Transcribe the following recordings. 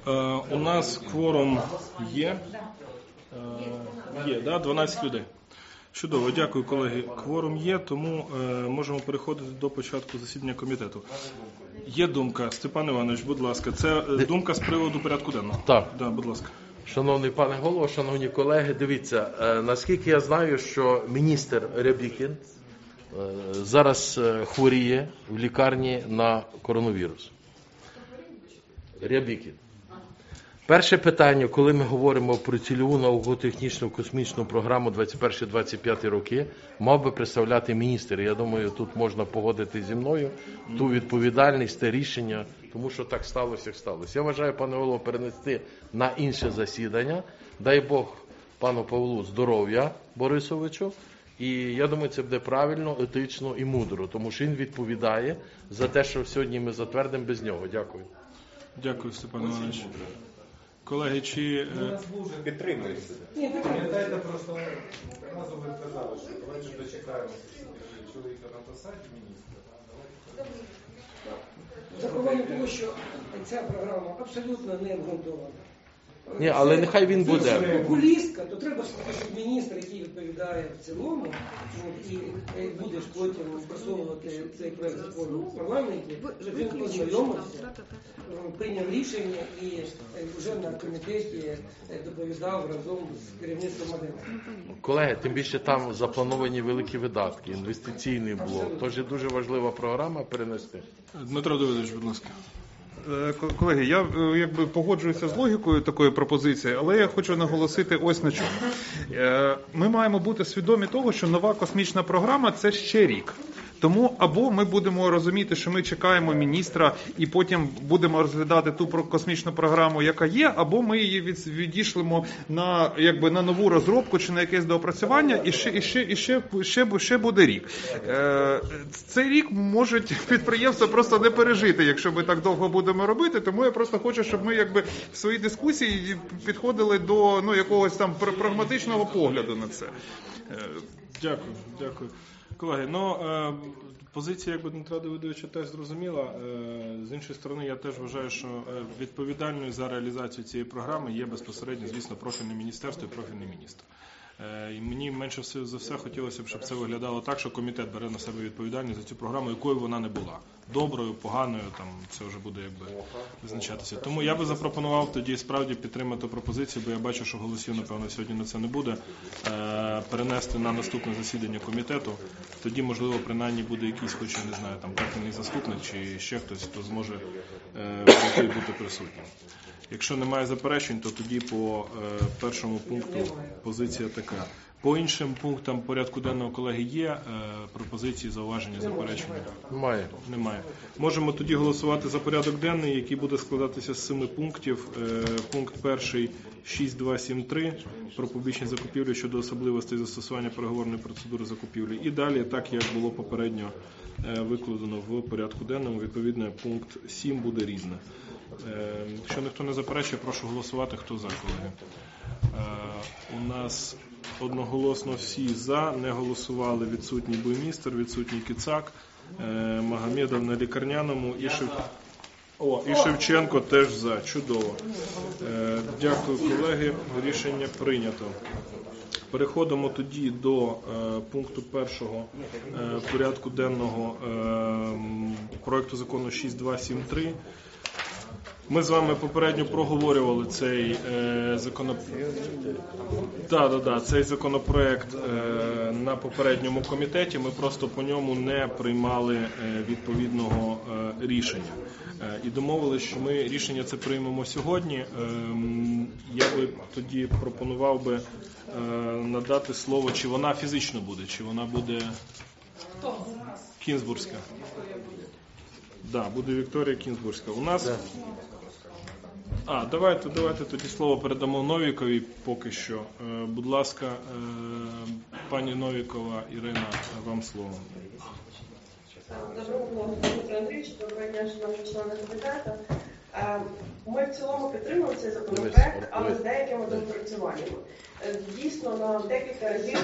У нас кворум є. Є, да? 12 людей. Чудово, дякую, колеги. Кворум є, тому можемо переходити до початку засідання комітету. Є думка, Степан Іванович, будь ласка, це думка з приводу порядку денного. Так. Да, будь ласка. Шановний пане голово, шановні колеги, дивіться, наскільки я знаю, що міністр Рябікін зараз хворіє в лікарні на коронавірус. Рябікін. Перше питання, коли ми говоримо про цільову науково-технічну космічну програму 21-25 роки, мав би представляти міністр. Я думаю, тут можна погодити зі мною ту відповідальність, те рішення, тому що так сталося, як сталося. Я вважаю, пане голово, перенести на інше засідання. Дай Бог пану Павлу здоров'я Борисовичу. І я думаю, це буде правильно, етично і мудро, тому що він відповідає за те, що сьогодні ми затвердимо без нього. Дякую. Дякую, Степан Іванович. Колеги, чи... Підтримується. Ні, пам'ятаєте, просто разом ви казали, що давайте дочекаємося чоловіка на посаді міністра. Заховання того, що ця програма абсолютно не обґрунтована. Ні, але нехай він буде. Якщо популістка, то треба сказати, що міністр, який відповідає в цілому, і будеш потім просовувати цей проект закону в парламенті, щоб він познайомився, прийняв рішення і вже на комітеті доповідав разом з керівництвом АДМ. Колеги, тим більше там заплановані великі видатки, інвестиційний блок. Тож є дуже важлива програма перенести. Дмитро Давидович, будь ласка. Колеги, я якби погоджуюся з логікою такої пропозиції, але я хочу наголосити ось на чому. Ми маємо бути свідомі того, що нова космічна програма – це ще рік. Тому або ми будемо розуміти, що ми чекаємо міністра і потім будемо розглядати ту космічну програму, яка є, або ми її відійшлемо на, якби, на нову розробку чи на якесь доопрацювання, і ще буде рік. Цей рік можуть підприємства просто не пережити, якщо ми так довго будемо робити, тому я просто хочу, щоб ми якби в своїй дискусії підходили до якогось там прагматичного погляду на це. Дякую. Колеги, позиція Дмитра Давидовича теж зрозуміла. З іншої сторони, я теж вважаю, що відповідальною за реалізацію цієї програми є безпосередньо, звісно, профільне міністерство і профільний міністр. І мені менше за все хотілося б, щоб це виглядало так, що комітет бере на себе відповідальність за цю програму, якою вона не була. Доброю, поганою, там це вже буде визначатися. Тому я би запропонував тоді справді підтримати пропозицію, бо я бачу, що голосів, напевно, сьогодні на це не буде, перенести на наступне засідання комітету. Тоді, можливо, принаймні буде якийсь, хоч я не знаю, там профільний заступник чи ще хтось, хто зможе бути присутнім. Якщо немає заперечень, то тоді по першому пункту позиція така. По іншим пунктам порядку денного, колеги, є пропозиції, зауваження, заперечення? Немає. Можемо тоді голосувати за порядок денний, який буде складатися з 7 пунктів. Пункт перший 6273 про публічні закупівлі щодо особливостей застосування переговорної процедури закупівлі. І далі, так як було попередньо викладено в порядку денному, відповідно пункт 7 буде різне. Якщо ніхто не заперечує, прошу голосувати. Хто за, колеги? У нас одноголосно всі за, не голосували відсутній Буймістер, відсутній Кицак, Магомедов на лікарняному і Шевченко теж за. Чудово. Дякую, колеги. Рішення прийнято. Переходимо тоді до пункту першого порядку денного проекту закону 6273. Ми з вами попередньо проговорювали цей законопроект на попередньому комітеті. Ми просто по ньому не приймали відповідного рішення. І домовилися, що ми рішення це приймемо сьогодні. Я би тоді пропонував би надати слово, чи вона фізично буде, чи вона буде Кінзбурська. Да, буде Вікторія Кінзбурська. У нас... Давайте тоді слово передамо Новіковій поки що. Будь ласка, пані Новікова Ірина, вам слово. Доброго дня, Дмитро Андрійович, доброго дня, шановні члени комітету. Ми в цілому підтримуємо цей законопроект, але з деякими доопрацюваннями. Дійсно, на декілька разів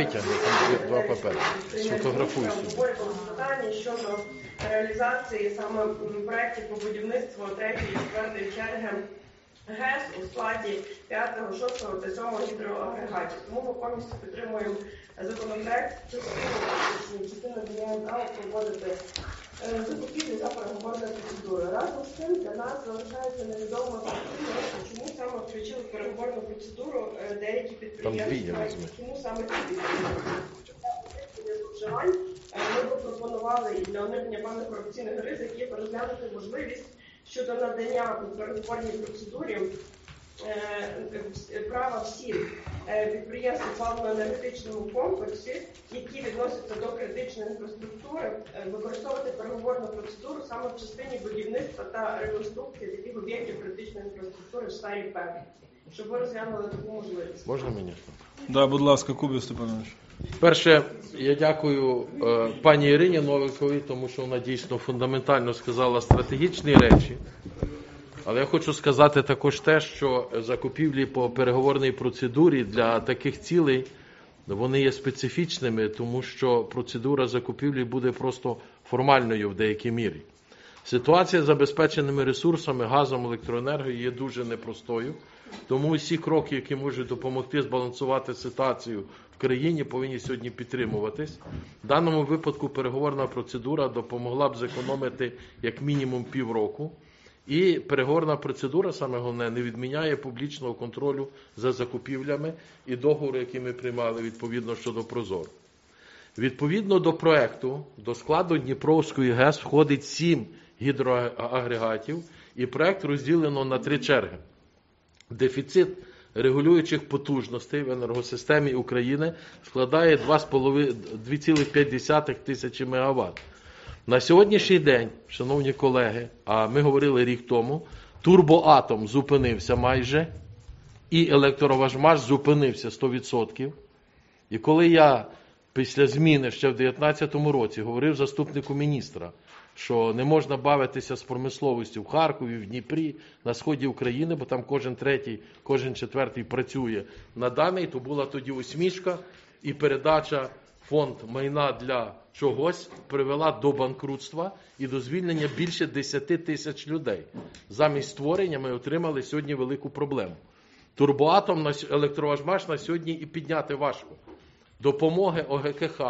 обговорювали питання щодо реалізації саме проєктів по будівництву 3-ї, 4-ї черги ГЕС у складі 5, 6 та 7 гідроагрегатів. Тому ми повністю підтримуємо законопроект частину ДНА проводити закупівлі за переговорною процедурою. Разом з тим для нас залишається невідомо, чому саме включили в переговорну процедуру деякі підприємства, чому саме ці підприємства. Зловживань ми пропонували і для уникнення певних корупційних ризиків розглянути можливість щодо надання у переговорній процедурі права всіх підприємств у паливно-енергетичному комплексі, які відносяться до критичної інфраструктури, використовувати переговорну процедуру саме в частині будівництва та реконструкції таких об'єктів критичної інфраструктури в сфері ПЕК, щоб ви розглянули таку можливість. Можна мені? Да, будь ласка, Кубів Степанович. Перше, я дякую пані Ірині Новиковій, тому що вона дійсно фундаментально сказала стратегічні речі. Але я хочу сказати також те, що закупівлі по переговорній процедурі для таких цілей, вони є специфічними, тому що процедура закупівлі буде просто формальною в деякій мірі. Ситуація з забезпеченими ресурсами, газом, електроенергією є дуже непростою, тому всі кроки, які можуть допомогти збалансувати ситуацію в країні, повинні сьогодні підтримуватись. В даному випадку переговорна процедура допомогла б зекономити як мінімум півроку. І переговорна процедура, саме головне, не відміняє публічного контролю за закупівлями і договору, який ми приймали відповідно щодо Прозоро. Відповідно до проекту, до складу Дніпровської ГЕС входить 7 гідроагрегатів, і проект розділено на 3 черги. Дефіцит регулюючих потужностей в енергосистемі України складає 2,5 тисячі МВт. На сьогоднішній день, шановні колеги, а ми говорили рік тому, турбоатом зупинився майже, і електроважмаш зупинився 100%. І коли я після зміни ще в 2019 році говорив заступнику міністра, що не можна бавитися з промисловістю в Харкові, в Дніпрі, на сході України, бо там кожен третій, кожен четвертий працює на даний, то була тоді усмішка і передача фонд майна для чогось привела до банкрутства і до звільнення більше 10 тисяч людей. Замість створення ми отримали сьогодні велику проблему. Турбоатом, електроважмаш на сьогодні і підняти важко. Допомоги ОГКХ,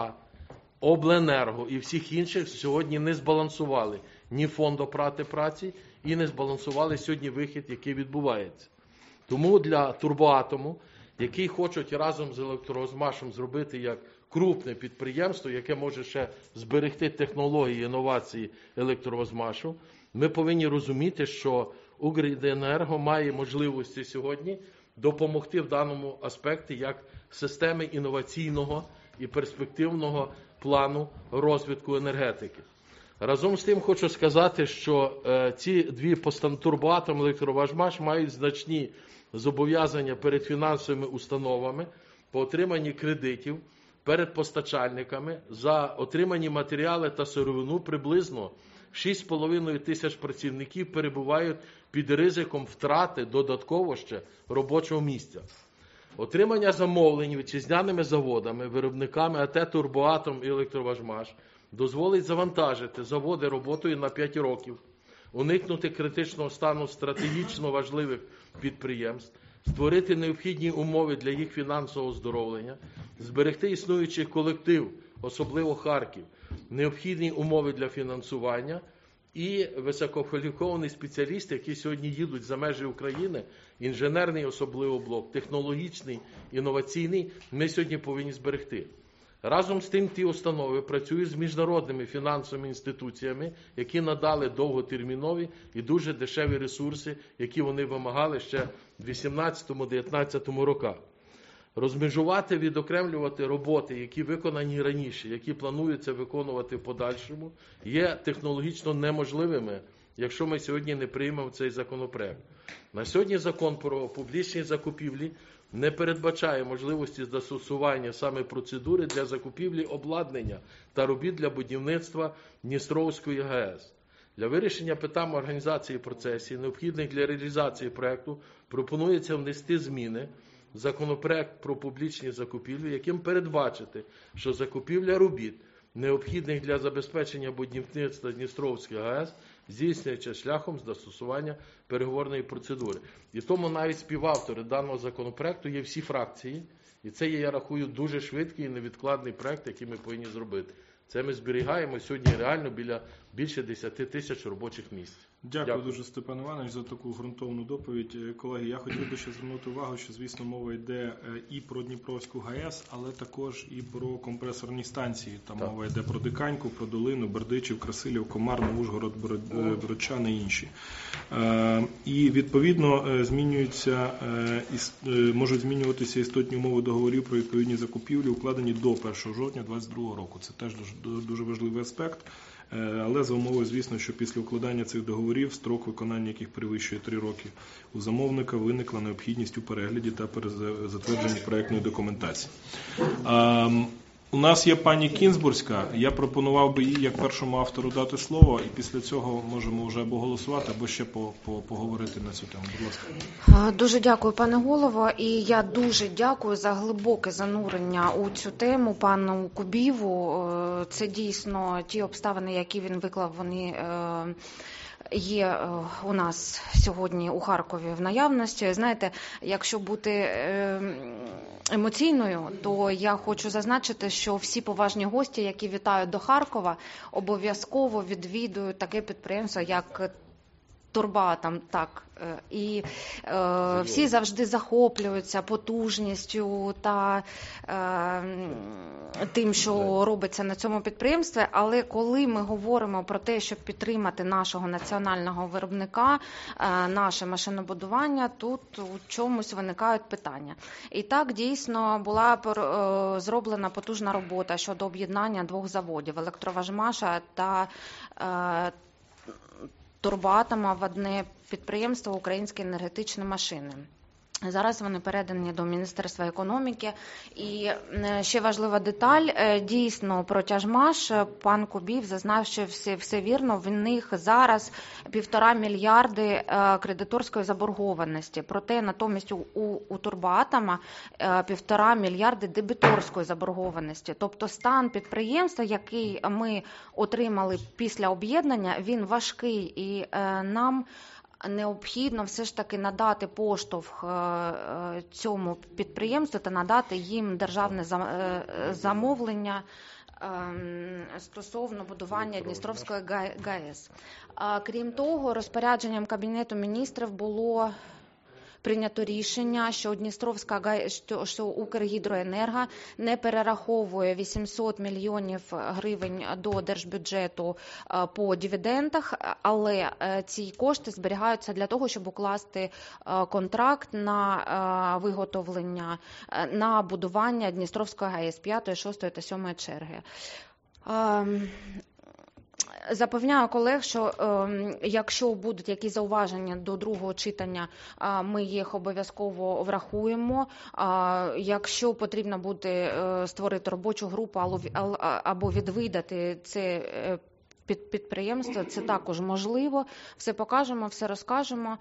Обленерго і всіх інших сьогодні не збалансували ні фонд оплати праці і не збалансували сьогодні вихід, який відбувається. Тому для турбоатому, який хочуть разом з електроважмашем зробити як крупне підприємство, яке може ще зберегти технології, інновації електроважмашу, ми повинні розуміти, що Укренерго має можливості сьогодні допомогти в даному аспекті як системи інноваційного і перспективного плану розвитку енергетики. Разом з тим хочу сказати, що ці дві турбоатом, електроважмаш мають значні зобов'язання перед фінансовими установами по отриманні кредитів, перед постачальниками за отримані матеріали та сировину. Приблизно 6,5 тисяч працівників перебувають під ризиком втрати додатково ще робочого місця. Отримання замовлень вітчизняними заводами, виробниками АТ «Турбоатом» і «Електроважмаш» дозволить завантажити заводи роботою на 5 років, уникнути критичного стану стратегічно важливих підприємств, створити необхідні умови для їх фінансового оздоровлення, зберегти існуючий колектив, особливо Харків, необхідні умови для фінансування і висококваліфіковані спеціалісти, які сьогодні їдуть за межі України, інженерний особливо блок, технологічний, інноваційний, ми сьогодні повинні зберегти. Разом з тим ті установи працюють з міжнародними фінансовими інституціями, які надали довготермінові і дуже дешеві ресурси, які вони вимагали ще в 2018-2019 роках. Розмежувати, відокремлювати роботи, які виконані раніше, які плануються виконувати в подальшому, є технологічно неможливими, якщо ми сьогодні не приймемо цей законопроект. На сьогодні закон про публічні закупівлі не передбачає можливості застосування саме процедури для закупівлі обладнання та робіт для будівництва Дністровської ГЕС. Для вирішення питань організації процесів, необхідних для реалізації проєкту, пропонується внести зміни в законопроект про публічні закупівлі, яким передбачити, що закупівля робіт, необхідних для забезпечення будівництва Дністровської ГЕС, здійснюється шляхом застосування переговорної процедури. І тому навіть співавтори даного законопроекту є всі фракції, і це є, я рахую, дуже швидкий і невідкладний проект, який ми повинні зробити. Це ми зберігаємо сьогодні реально більше 10 тисяч робочих місць. Дякую дуже, Степан Іванович, за таку ґрунтовну доповідь. Колеги, я хотів би ще звернути увагу, що, звісно, мова йде і про Дніпровську ГАЕС, але також і про компресорні станції. Там мова йде про Диканьку, про Долину, Бердичів, Красилів, Комарну, Ужгород, Бродчан і інші. І, відповідно, можуть змінюватися істотні умови договорів про відповідні закупівлі, укладені до 1 жовтня 2022 року. Це теж дуже важливий аспект. Але за умови, звісно, що після укладання цих договорів, строк виконання яких перевищує 3 роки, у замовника виникла необхідність у перегляді та затвердженні проєктної документації. У нас є пані Кінзбурська, я пропонував би їй як першому автору дати слово, і після цього можемо вже або голосувати, або ще поговорити на цю тему. Будь ласка. Дуже дякую, пане голово, і я дуже дякую за глибоке занурення у цю тему пану Кубіву. Це дійсно ті обставини, які він виклав, вони є у нас сьогодні у Харкові в наявності. Знаєте, якщо бути емоційною, то я хочу зазначити, що всі поважні гості, які вітають до Харкова, обов'язково відвідують таке підприємство, як Турбоатом, так. І всі завжди захоплюються потужністю та тим, що робиться на цьому підприємстві. Але коли ми говоримо про те, щоб підтримати нашого національного виробника, наше машинобудування, тут у чомусь виникають питання. І так, дійсно, була зроблена потужна робота щодо об'єднання 2 заводів – Електроважмаша та Турбоатома в одне підприємство «Українські енергетичні машини». Зараз вони передані до Міністерства економіки. І ще важлива деталь, дійсно, про Тяжмаш пан Кубів зазначив все вірно, в них зараз 1,5 мільярди кредиторської заборгованості. Проте натомість у Турбоатома 1,5 мільярди дебіторської заборгованості. Тобто стан підприємства, який ми отримали після об'єднання, він важкий, і нам необхідно все ж таки надати поштовх цьому підприємству та надати їм державне замовлення стосовно будування Дністровської ГАЕС. Крім того, розпорядженням Кабінету міністрів було прийнято рішення, що Дністровська ГАЕС, що Укргідроенерго не перераховує 800 мільйонів гривень до держбюджету по дивідендах, але ці кошти зберігаються для того, щоб укласти контракт на виготовлення, на будування Дністровської ГАЕС 5, 6 та 7 черги. Запевняю колег, що якщо будуть якісь зауваження до другого читання, ми їх обов'язково врахуємо. Якщо потрібно буде створити робочу групу або відвідати це підприємства, це також можливо. Все покажемо, все розкажемо.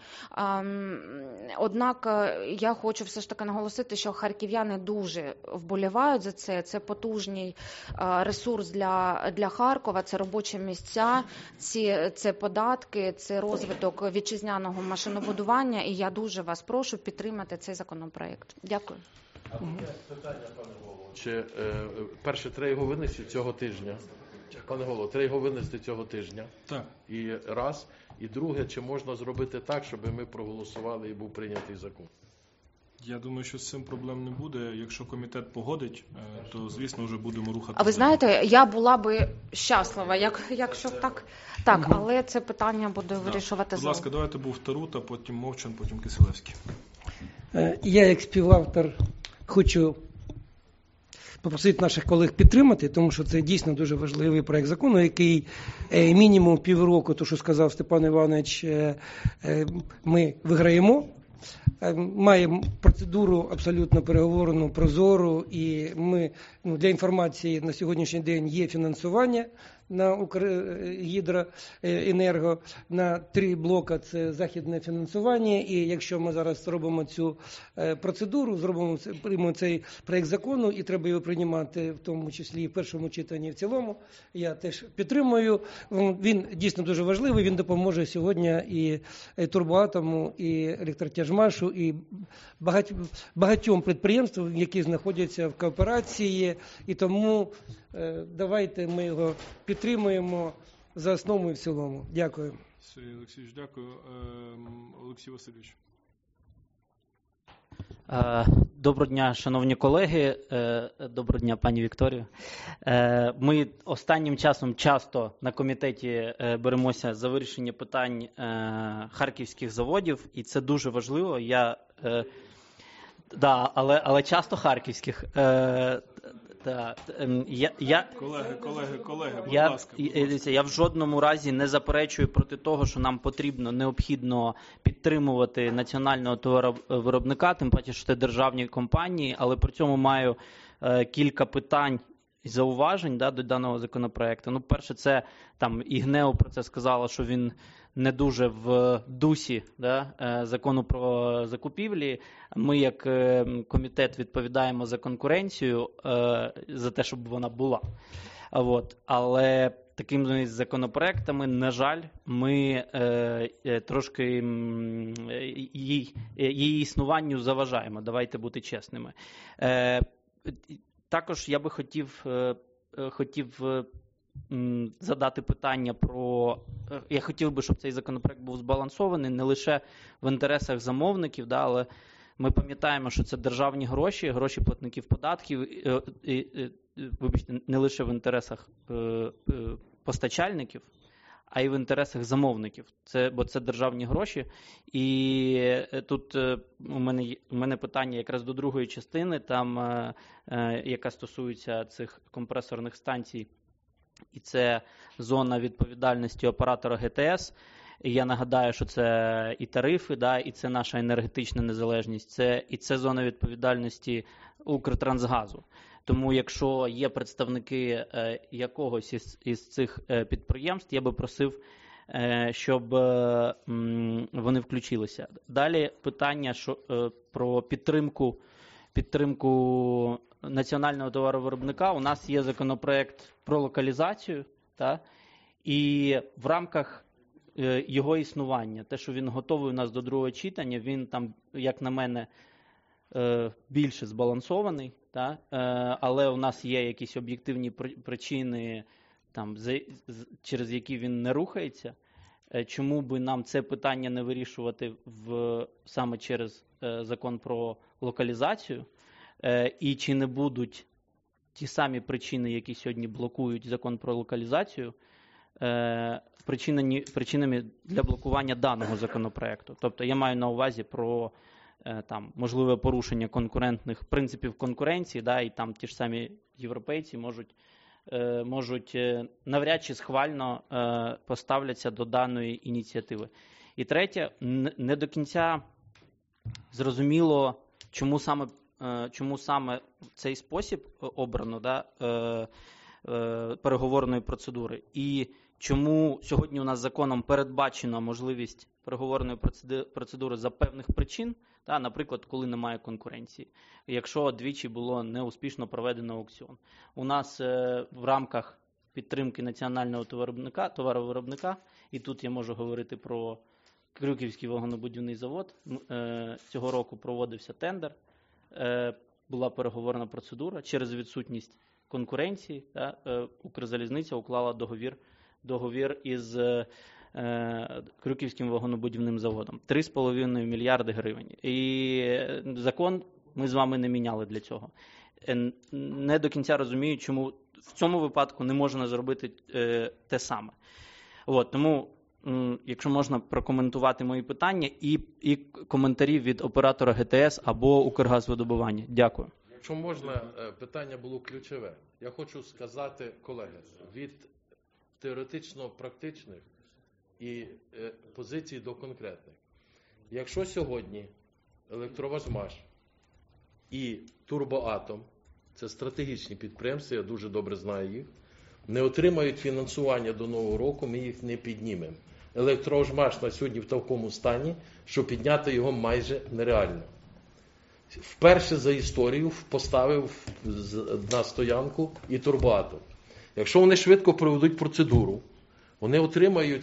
Однак я хочу все ж таки наголосити, що харків'яни дуже вболівають за це. Це потужний ресурс для Харкова, це робочі місця, це податки, це розвиток вітчизняного машинобудування. І я дуже вас прошу підтримати цей законопроект. Дякую. Питання, пане голово. Чи перше, треба його винести цього тижня? Пане голово, треба його винести цього тижня. Так. І раз. І друге, чи можна зробити так, щоб ми проголосували і був прийнятий закон? Я думаю, що з цим проблем не буде. Якщо комітет погодить, то, звісно, вже будемо рухатися. А ви знаєте, я була би щаслива, якщо так. Так, але це питання буде вирішувати зал. Будь ласка, давайте був Тарута, потім Мовчан, потім Кисилевський. Я, як співавтор, хочу попросити наших колег підтримати, тому що це дійсно дуже важливий проект закону, який мінімум півроку, то що сказав Степан Іванович, ми виграємо. Маємо процедуру абсолютно переговорну, прозору, і ми, для інформації, на сьогоднішній день є фінансування. на Укргідроенерго, на 3 блока – це західне фінансування. І якщо ми зараз робимо цю процедуру, приймемо цей проєкт закону, і треба його приймати в тому числі і в першому читанні, і в цілому, я теж підтримую. Він дійсно дуже важливий, він допоможе сьогодні і Турбоатому, і Електротяжмашу, і багатьом підприємствам, які знаходяться в кооперації. І тому давайте ми його підтримуємо за основу і в цілому. Дякую. Сергій Олексійович, дякую. Олексій Васильович. Доброго дня, шановні колеги. Доброго дня, пані Вікторію. Ми останнім часом часто на комітеті беремося за вирішення питань харківських заводів, і це дуже важливо. Але часто харківських. Колеги, будь ласка. Я в жодному разі не заперечую проти того, що нам необхідно підтримувати національного товаровиробника, тим паче, що це державні компанії, але при цьому маю кілька питань і зауважень до даного законопроекту. Перше, це і ГНЕУ про це сказала, що він не дуже в дусі закону про закупівлі. Ми, як комітет, відповідаємо за конкуренцію, за те, щоб вона була. Але такими законопроектами, на жаль, ми трошки її існуванню заважаємо. Давайте бути чесними. Також я би хотів задати питання я хотів би, щоб цей законопроект був збалансований не лише в інтересах замовників, але ми пам'ятаємо, що це державні гроші платників податків, вибачте, не лише в інтересах постачальників, а й в інтересах замовників. Бо це державні гроші. І тут у мене питання якраз до другої частини, яка стосується цих компресорних станцій. І це зона відповідальності оператора ГТС. І я нагадаю, що це і тарифи, і це наша енергетична незалежність, і це зона відповідальності Укртрансгазу. Тому якщо є представники якогось із цих підприємств, я би просив, щоб вони включилися. Далі питання про підтримку національного товаровиробника. У нас є законопроект про локалізацію, і в рамках його існування, те, що він готовий у нас до другого читання, він там, як на мене, більше збалансований, але у нас є якісь об'єктивні причини, через які він не рухається. Чому би нам це питання не вирішувати саме через закон про локалізацію? І чи не будуть ті самі причини, які сьогодні блокують закон про локалізацію, причинами для блокування даного законопроекту? Тобто я маю на увазі про можливе порушення конкурентних принципів конкуренції, і там ті ж самі європейці можуть навряд чи схвально поставляться до даної ініціативи. І третє, не до кінця зрозуміло, чому саме цей спосіб обрано переговорної процедури, і чому сьогодні у нас законом передбачена можливість переговорної процедури за певних причин, наприклад, коли немає конкуренції, якщо двічі було неуспішно проведено аукціон. У нас в рамках підтримки національного товаровиробника, і тут я можу говорити про Крюківський вагонобудівний завод, цього року проводився тендер, була переговорна процедура, через відсутність конкуренції Укрзалізниця уклала договір із Крюківським вагонобудівним заводом. 3,5 мільярди гривень. І закон ми з вами не міняли для цього. Не до кінця розумію, чому в цьому випадку не можна зробити те саме. Тому, якщо можна прокоментувати мої питання і коментарі від оператора ГТС або Укргазвидобування. Дякую. Якщо можна, питання було ключове. Я хочу сказати, колеги, від теоретично-практичних і позицій до конкретних. Якщо сьогодні Електроважмаш і Турбоатом, це стратегічні підприємства, я дуже добре знаю їх, не отримають фінансування до Нового року, ми їх не піднімемо. Електроожмаш на сьогодні в такому стані, що підняти його майже нереально. Вперше за історію поставив на стоянку і Турбоатом. Якщо вони швидко проведуть процедуру, вони отримають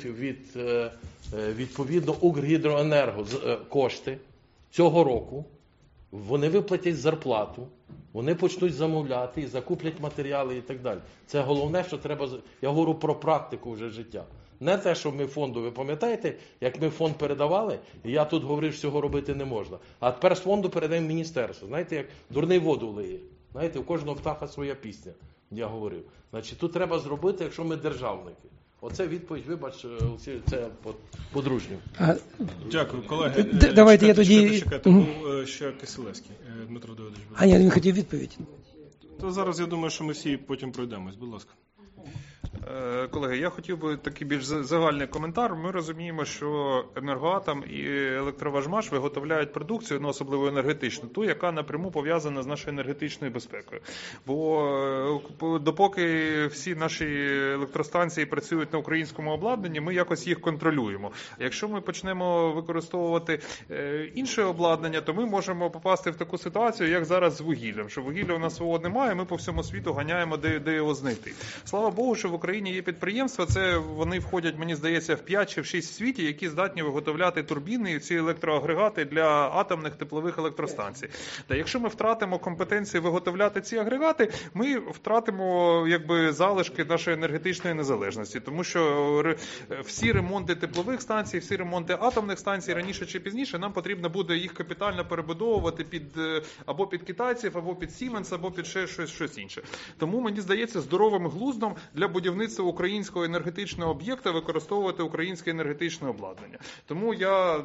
відповідно Укргідроенерго кошти цього року, вони виплатять зарплату, вони почнуть замовляти і закуплять матеріали і так далі. Це головне, що треба, я говорю про практику вже життя. Не те, що ми фонду, ви пам'ятаєте, як ми фонд передавали, і я тут говорив, що цього робити не можна. А тепер з фонду передаємо міністерство. Знаєте, як дурний воду лиє. Знаєте, у кожного птаха своя пісня, я говорив. Значить, тут треба зробити, якщо ми державники. Оце відповідь, вибач, це по-дружньому. Дякую, колеги. Давайте я тоді... Чекайте, був ще Кисилевський. Дмитро Давидович. А ні, він хотів відповідь. То зараз я думаю, що ми всі потім пройдемось. Будь ласка. Колеги, я хотів би такий більш загальний коментар. Ми розуміємо, що Енергоатом і Електроважмаш виготовляють продукцію, особливо енергетичну, ту, яка напряму пов'язана з нашою енергетичною безпекою. Бо допоки всі наші електростанції працюють на українському обладнанні, ми якось їх контролюємо. Якщо ми почнемо використовувати інше обладнання, то ми можемо попасти в таку ситуацію, як зараз з вугіллям. Що вугілля у нас свого немає, ми по всьому світу ганяємо, де його знайти. Слава Богу, що в Україні є підприємства, це вони входять, мені здається, в 5 чи в 6 в світі, які здатні виготовляти турбіни і ці електроагрегати для атомних теплових електростанцій. Та якщо ми втратимо компетенції виготовляти ці агрегати, ми втратимо залишки нашої енергетичної незалежності, тому що всі ремонти теплових станцій, всі ремонти атомних станцій раніше чи пізніше нам потрібно буде їх капітально перебудовувати або під китайців, або під Siemens, або під ще щось інше. Тому мені здається здоровим глуздом для будівництва українського енергетичного об'єкта використовувати українське енергетичне обладнання. Тому я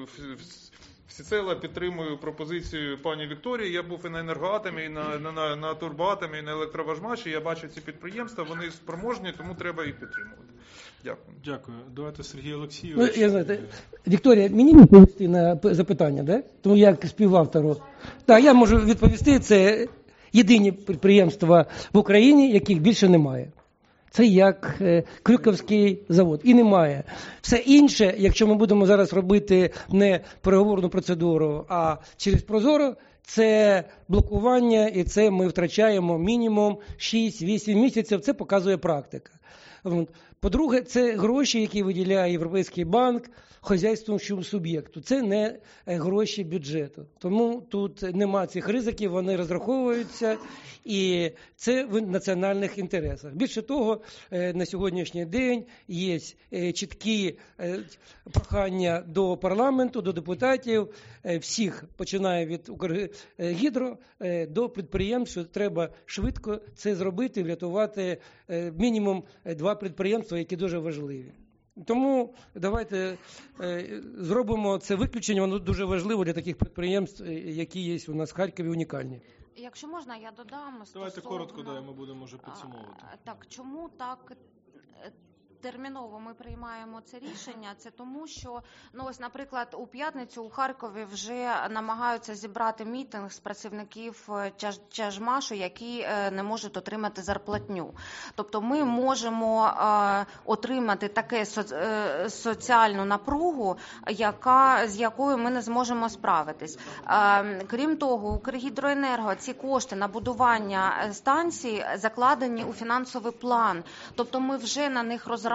всецело підтримую пропозицію пані Вікторії. Я був і на Енергоатомі, і на Турбоатомі, і на Електроважмаші. Я бачу ці підприємства, вони спроможні, тому треба їх підтримувати. Дякую. Дякую. Давайте Сергій Олексійович. Я знаю, Вікторія, мені відповісти на запитання, да? Тому як співавтору. Так, я можу відповісти, це єдині підприємства в Україні, яких більше немає. Це як Крюковський завод. І немає. Все інше, якщо ми будемо зараз робити не переговорну процедуру, а через Прозоро, це блокування, і це ми втрачаємо мінімум 6-8 місяців. Це показує практика. По-друге, це гроші, які виділяє Європейський банк хазяйствуючому суб'єкту. Це не гроші бюджету. Тому тут нема цих ризиків, вони розраховуються, і це в національних інтересах. Більше того, на сьогоднішній день є чіткі прохання до парламенту, до депутатів, всіх, починає від Укргідро до підприємств, що треба швидко це зробити, врятувати мінімум 2 підприємства, які дуже важливі. Тому давайте зробимо це виключення, воно дуже важливо для таких підприємств, які є у нас в Харкові, унікальні. Якщо можна, я додам. Давайте коротко, ми будемо вже підсумовувати. Так, чому так терміново ми приймаємо це рішення? Це тому, що, ось, наприклад, у п'ятницю у Харкові вже намагаються зібрати мітинг з працівників Тяжмашу, які не можуть отримати зарплатню. Тобто ми можемо отримати таке соціальну напругу, з якою ми не зможемо справитись. Крім того, Укргідроенерго ці кошти на будування станцій закладені у фінансовий план. Тобто ми вже на них розраховували.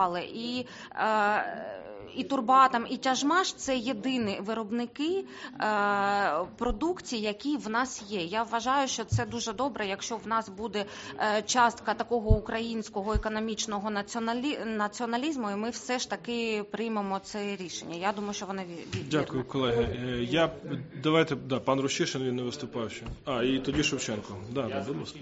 І Турбоатом, і Тяжмаш – це єдині виробники продукції, які в нас є. Я вважаю, що це дуже добре, якщо в нас буде частка такого українського економічного націоналізму, і ми все ж таки приймемо це рішення. Я думаю, що вони вірні. Дякую, колеги. Давайте, пан Рущишин, він не виступав ще. І тоді Шевченко. Будь ласка.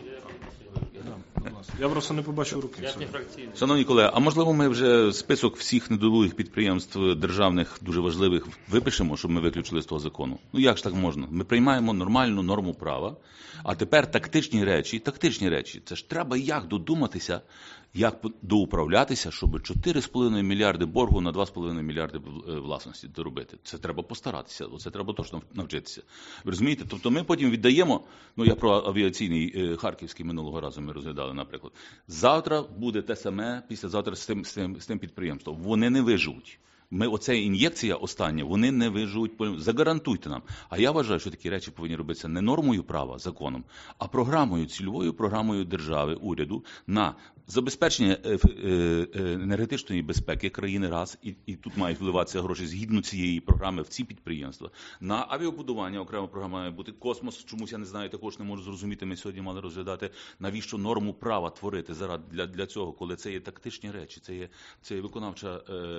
Я просто не побачив руки. Шановні колеги, а можливо ми вже список всіх недолугих підприємств державних, дуже важливих, випишемо, щоб ми виключили з того закону? Як ж так можна? Ми приймаємо нормальну норму права, а тепер тактичні речі, це ж треба як додуматися, як доуправлятися, щоб 4,5 мільярди боргу на 2,5 мільярди власності доробити. Це треба постаратися, це треба точно навчитися. Ви розумієте? Тобто ми потім віддаємо, я про авіаційний харківський минулого разу ми розглядали, сказали, наприклад. Завтра буде те саме, післязавтра з тим підприємством. Вони не виживуть. Оця ін'єкція остання, вони не виживуть. Загарантуйте нам. А я вважаю, що такі речі повинні робитися не нормою права, законом, а програмою, цільовою програмою держави, уряду на забезпечення енергетичної безпеки країни раз, і тут мають вливатися гроші згідно цієї програми в ці підприємства. На авіабудування окрема програма має бути. Космос, чомусь я не знаю, також не можу зрозуміти, ми сьогодні мали розглядати, навіщо норму права творити для цього, коли це є тактичні речі, це є виконавча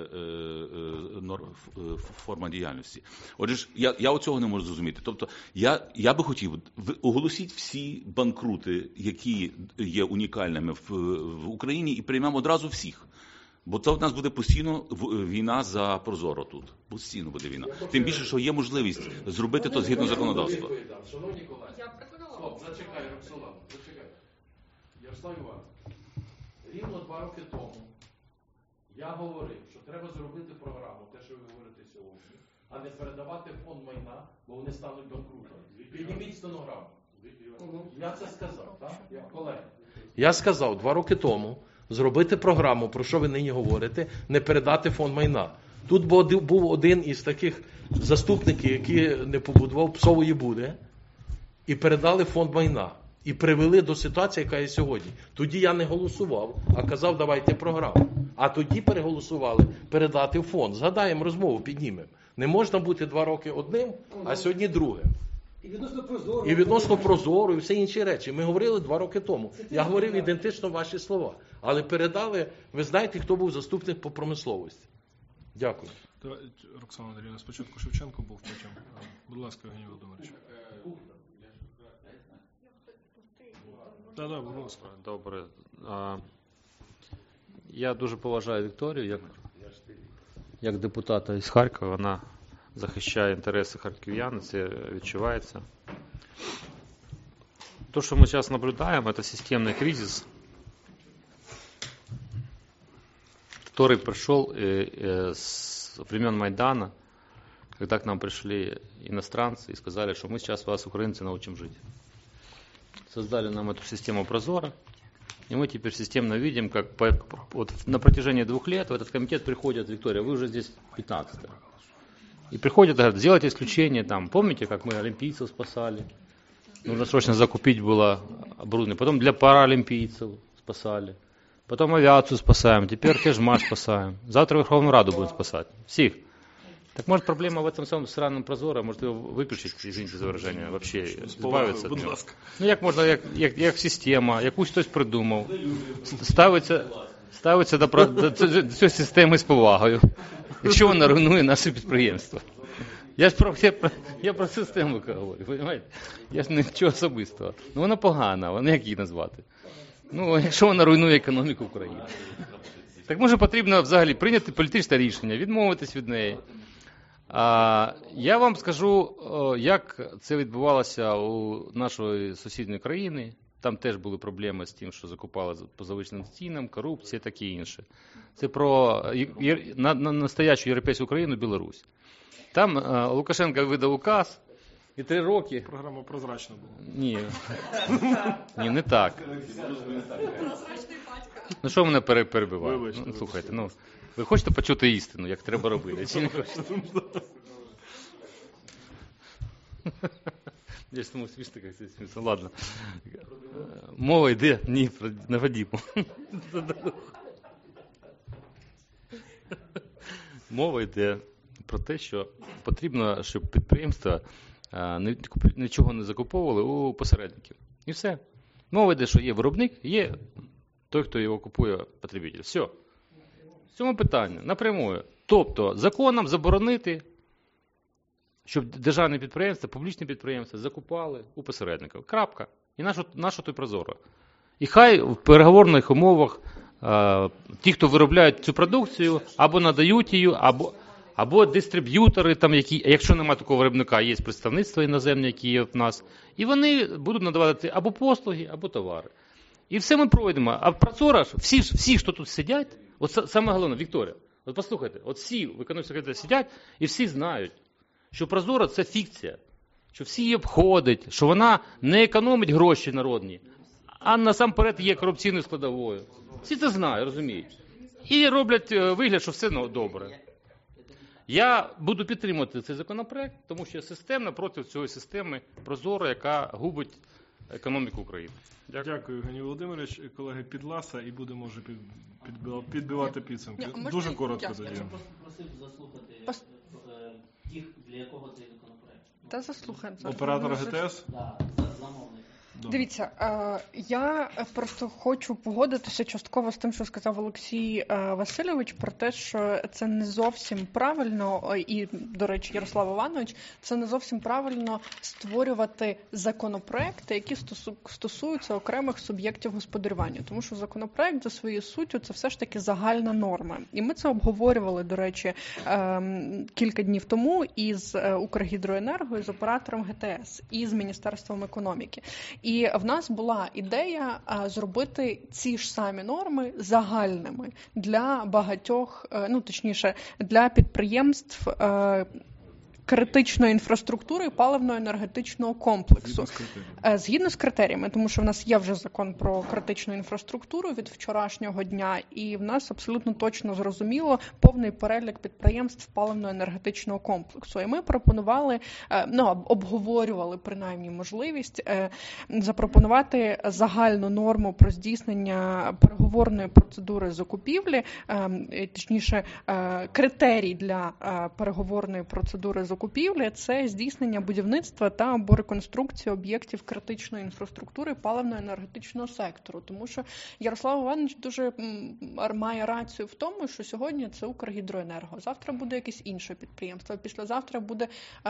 форма діяльності. Отже ж, я оцього не можу зрозуміти. Тобто, я би хотів, оголосіть всі банкрути, які є унікальними в Україні, і приймемо одразу всіх. Бо це в нас буде постійно війна за прозоро тут. Постійно буде війна. Тим більше, що є можливість зробити то згідно законодавства. Шановні колеги, зачекай, Роксолана, зачекай. Ярослав Іванович, рівно 2 роки тому я говорив, що треба зробити програму, те, що ви говорите сьогодні, а не передавати фонд майна, бо вони стануть банкрутами. Підніміть стенограму. Я це сказав, так? Колеги. Я сказав 2 роки тому зробити програму, про що ви нині говорите, не передати фонд майна. Тут був один із таких заступників, який не побудував псової буди, і передали фонд майна. І привели до ситуації, яка є сьогодні. Тоді я не голосував, а казав, давайте програму. А тоді переголосували передати в фонд. Згадаємо розмову, піднімемо. Не можна бути 2 роки одним, а сьогодні другим. І відносно прозоро, і все інші речі. Ми говорили 2 роки тому. Я говорив ідентично ваші слова. Але передали, ви знаєте, хто був заступник по промисловості. Дякую. Роксана Андріївна, спочатку Шевченко був, потім. Будь ласка, Євгеній Володимирович. Да, будь ласка. Добре. Я дуже поважаю Вікторію, як депутата із Харкова. Вона захищає інтереси харків'ян, це відчувається. То, что мы сейчас наблюдаем, это системный кризис, который пришел с времен Майдана, когда к нам пришли иностранцы и сказали, что мы сейчас вас, украинцы, научим жить. Создали нам эту систему Прозора, и мы теперь системно видим, как вот на протяжении 2 лет в этот комитет приходят, Виктория, вы уже здесь 15-й. И приходят, говорят, сделайте исключение, там, помните, как мы олимпийцев спасали? Нужно срочно закупить было оборудование. Потом для паралимпийцев спасали. Потом авиацию спасаем. Теперь Тежмаш спасаем. Завтра Верховную Раду будем спасать. Всех. Так может проблема в этом самом сраном Прозоре, может его выключить, извините за выражение, вообще избавиться от него. Ну як можна, як система, якусь хтось придумав, ставиться до цієї системи з повагою, якщо вона руйнує наше підприємство. Я про систему говорю, розумієте? Я ж нічого особистого. Ну вона погана, вона як її назвати? Ну, якщо вона руйнує економіку України. Так може потрібно взагалі прийняти політичне рішення, відмовитись від неї. Я вам скажу, як це відбувалося у нашої сусідньої країни. Там теж були проблеми з тим, що закупали по завищеним цінам, корупція, таке інше. Це про настоящу європейську країну Білорусь. Там Лукашенко видав указ, і 3 роки... Програма прозрачна була. Ні, не так. Ну що мене перебиває? Ну, слухайте, ви хочете почути істину, як треба робити, чи не хочете? Я ж думаю, смішно, як це смішно. Ладно. Мова йде, на Вадиму. Мова йде про те, що потрібно, щоб підприємства нічого не закуповували у посередників. І все. Мова йде, що є виробник, є той, хто його купує, потребитель. Все. В цьому питанні напрямую. Тобто законом заборонити, щоб державні підприємства, публічні підприємства закупали у посередників. Крапка. І нащо той Прозоро. І хай в переговорних умовах ті, хто виробляють цю продукцію, або надають її, або дистриб'ютори, там, якщо немає такого виробника, є представництво іноземне, які є в нас, і вони будуть надавати або послуги, або товари. І все ми пройдемо. А Прозоро, всі, хто тут сидять, от саме головне, Вікторія, от послухайте, от всі в економічній секретарі сидять, і всі знають, що Прозоро – це фікція, що всі її обходять, що вона не економить гроші народні, а насамперед є корупційною складовою. Всі це знають, розуміють. І роблять вигляд, що все добре. Я буду підтримувати цей законопроект, тому що системно проти цієї системи прозоро, яка губить економіку України. Дякую, Євгеній Володимирович. Колеги, Підласа, і будемо вже підбивати підсумки. Дуже коротко тоді. Я просто просив заслухати тих, для якого цей законопроект. Та заслухаємо. Оператор ГТС? Так, замовник. Дивіться, я просто хочу погодитися частково з тим, що сказав Олексій Васильович, про те, що це не зовсім правильно, і, до речі, Ярослав Іванович, це не зовсім правильно створювати законопроекти, які стосуються окремих суб'єктів господарювання. Тому що законопроект за своєю суттю це все ж таки загальна норма. І ми це обговорювали, до речі, кілька днів тому із Укргідроенерго, з оператором ГТС, і з Міністерством економіки. І в нас була ідея зробити ці ж самі норми загальними для багатьох, точніше, для підприємств критичної інфраструктури і паливно-енергетичного комплексу. Згідно з критеріями, тому що в нас є вже закон про критичну інфраструктуру від вчорашнього дня, і в нас абсолютно точно зрозуміло повний перелік підприємств паливно-енергетичного комплексу. І ми пропонували, обговорювали принаймні можливість запропонувати загальну норму про здійснення переговорної процедури закупівлі, точніше, критерій для переговорної процедури закупівлі – це здійснення будівництва та або реконструкції об'єктів критичної інфраструктури паливно-енергетичного сектору. Тому що Ярослав Іванович дуже має рацію в тому, що сьогодні це Укргідроенерго, завтра буде якесь інше підприємство, післязавтра буде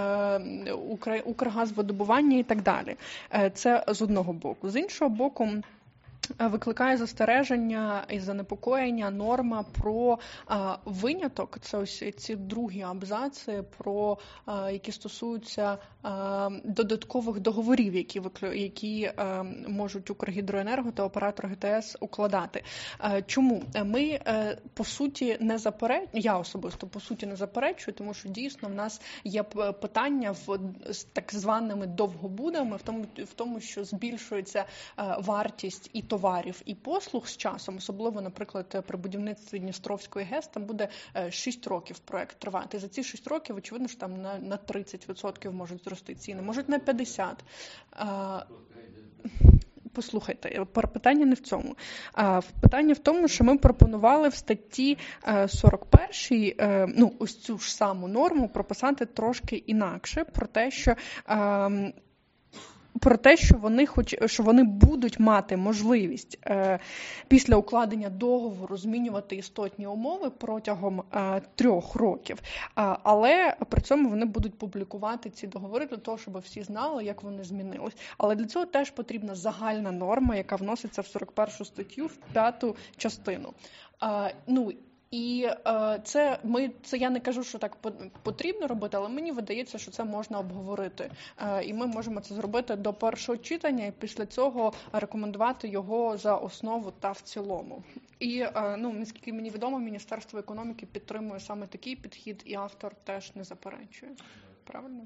Укргазвидобування і так далі. Це з одного боку. З іншого боку, викликає застереження і занепокоєння норма про виняток, це ось ці другі абзаци, про які стосуються додаткових договорів, які можуть Укргідроенерго та оператор ГТС укладати. Чому? Ми, по суті, я особисто, по суті, не заперечую, тому що дійсно в нас є питання з так званими довгобудами, в тому, що збільшується вартість і товарів, і послуг з часом, особливо, наприклад, при будівництві Дністровської ГЕС, там буде 6 років проект тривати. За ці 6 років, очевидно, що там на 30% можуть зрости ціни, можуть на 50%. Послухайте, питання не в цьому. Питання в тому, що ми пропонували в статті 41, ось цю ж саму норму прописати трошки інакше, про те, що вони будуть мати можливість після укладення договору змінювати істотні умови протягом 3 років, але при цьому вони будуть публікувати ці договори для того, щоб всі знали, як вони змінились. Але для цього теж потрібна загальна норма, яка вноситься в 41 статтю, в 5 частину. І це я не кажу, що так потрібно робити, але мені видається, що це можна обговорити. І ми можемо це зробити до першого читання, і після цього рекомендувати його за основу та в цілому. І, наскільки мені відомо, Міністерство економіки підтримує саме такий підхід, і автор теж не заперечує. Правильно?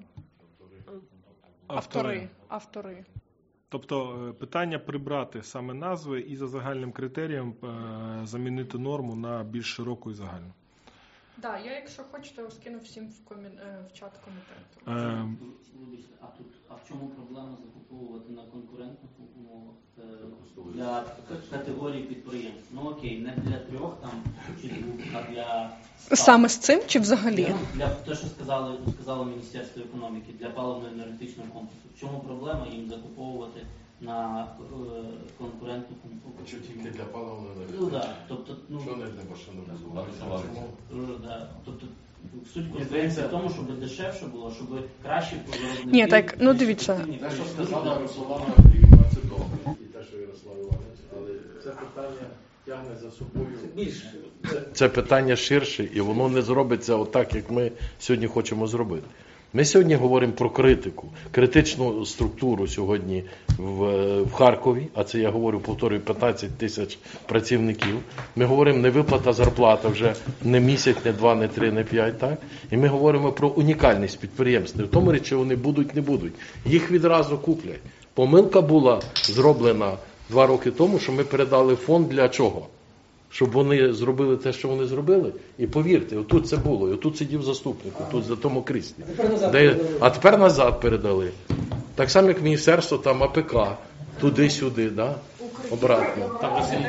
Автори. Тобто питання прибрати саме назви і за загальним критерієм замінити норму на більш широку і загальну. Так, я, якщо хочете, скину всім в чат комітету. А в чому проблема закуповувати на конкурентних умовах для категорії підприємств? Окей, не для 3 там чи 2, а для 100. Саме з цим чи взагалі? Для те, що сказало Міністерство економіки, для паливно-енергетичного комплексу. В чому проблема їм закуповувати на конкурентну умову? Що тільки для паливно-енергетичного? Що не для машинобудування? Тобто суть конкуренції в тому, щоб дешевше було, щоб краще виробники... Ні, так, дивіться. Те, що сказала Руслана Андріївна, це добре. І те, що Ярослав Іванович. Але це питання тягне за собою... Це питання ширше, і воно не зробиться отак, як ми сьогодні хочемо зробити. Ми сьогодні говоримо про критичну структуру сьогодні в Харкові, а це я говорю, повторюю, 15 тисяч працівників. Ми говоримо не виплата зарплата вже не місяць, не 2, не 3, не 5, так? І ми говоримо про унікальність підприємств. Не в тому речі, вони будуть, не будуть. Їх відразу куплять. Помилка була зроблена 2 роки тому, що ми передали фонд для чого? Щоб вони зробили те, що вони зробили. І повірте, отут це було, і отут сидів заступник, отут за тому кріслі. А тепер назад передали. Так само, як міністерство, там АПК, туди-сюди, да? Обратно. Там вже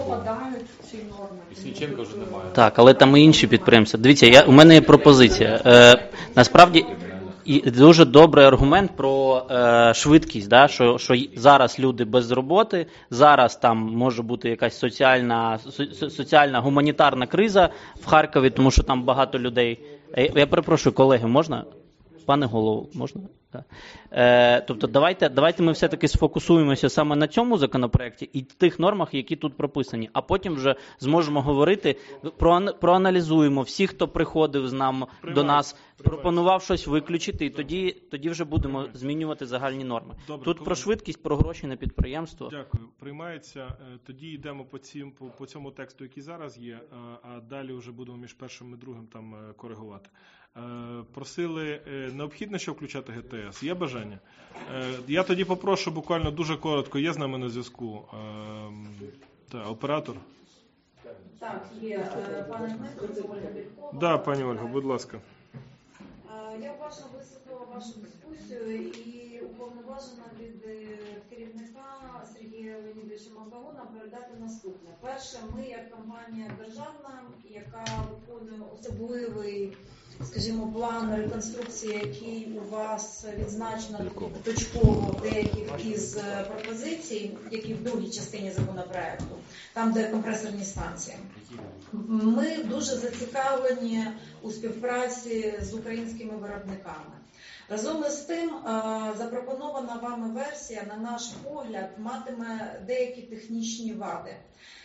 Сінченка вже немає. Так, але там і інші підприємства. Дивіться, у мене є пропозиція. Насправді, і дуже добрий аргумент про швидкість, да, що зараз люди без роботи, зараз там може бути якась соціальна гуманітарна криза в Харкові, тому що там багато людей. Я перепрошую, колеги, можна? Пане голово, можна? Тобто давайте ми все-таки сфокусуємося саме на цьому законопроекті і тих нормах, які тут прописані, а потім вже зможемо говорити, проаналізуємо всіх, хто приходив до нас, пропонував щось виключити, і тоді вже будемо змінювати загальні норми. Добре, тут про швидкість, про гроші на підприємство. Дякую. Приймається. Тоді йдемо по цьому тексту, який зараз є, а далі вже будемо між першим і другим там коригувати. Просили, необхідно ще включати ГТС? Є бажання? Я тоді попрошу буквально дуже коротко, є з нами на зв'язку оператор? Так, є. Пане Дмитро, Ольга Бількова. Так, пані Ольга, будь ласка. Я уважно вислухала вашу дискусію і уповноважена від керівника Сергія Леонідовича Мабагона передати наступне. Перше, ми як компанія державна, яка виконує особливий, скажімо, план реконструкції, який у вас відзначено точково деяких із пропозицій, які в другій частині законопроекту, там, де компресорні станції. Ми дуже зацікавлені у співпраці з українськими виробниками. Разом із тим, запропонована вами версія, на наш погляд, матиме деякі технічні вади.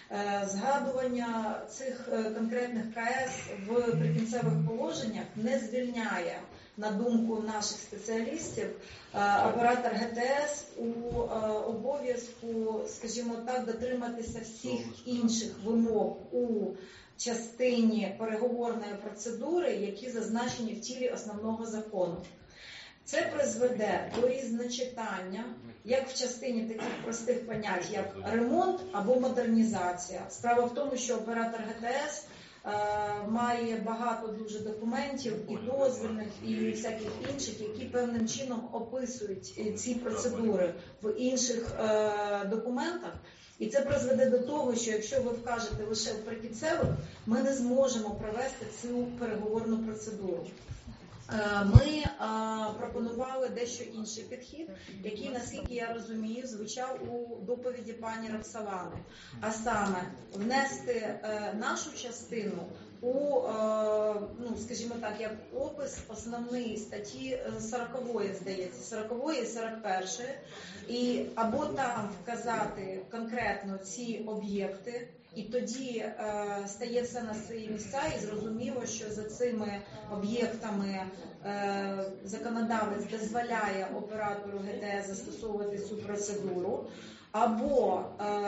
Згадування цих конкретних КС в прикінцевих положеннях не звільняє, на думку наших спеціалістів, оператор ГТС у обов'язку, скажімо так, дотриматися всіх інших вимог у частині переговорної процедури, які зазначені в тілі основного закону. Це призведе до різночитання, як в частині таких простих понять, як ремонт або модернізація. Справа в тому, що оператор ГТС має багато дуже документів і дозвільних, і всяких інших, які певним чином описують ці процедури в інших документах. І це призведе до того, що якщо ви вкажете лише в прикінцевих, ми не зможемо провести цю переговорну процедуру. Ми пропонували дещо інший підхід, який, наскільки я розумію, звучав у доповіді пані Роксолани. А саме, внести нашу частину у, скажімо так, як опис основної статті 40-ї, здається, 40-ї і 41-ї, і або там вказати конкретно ці об'єкти, і тоді стає все на свої місця, і зрозуміло, що за цими об'єктами законодавець дозволяє оператору ГТС застосовувати цю процедуру, або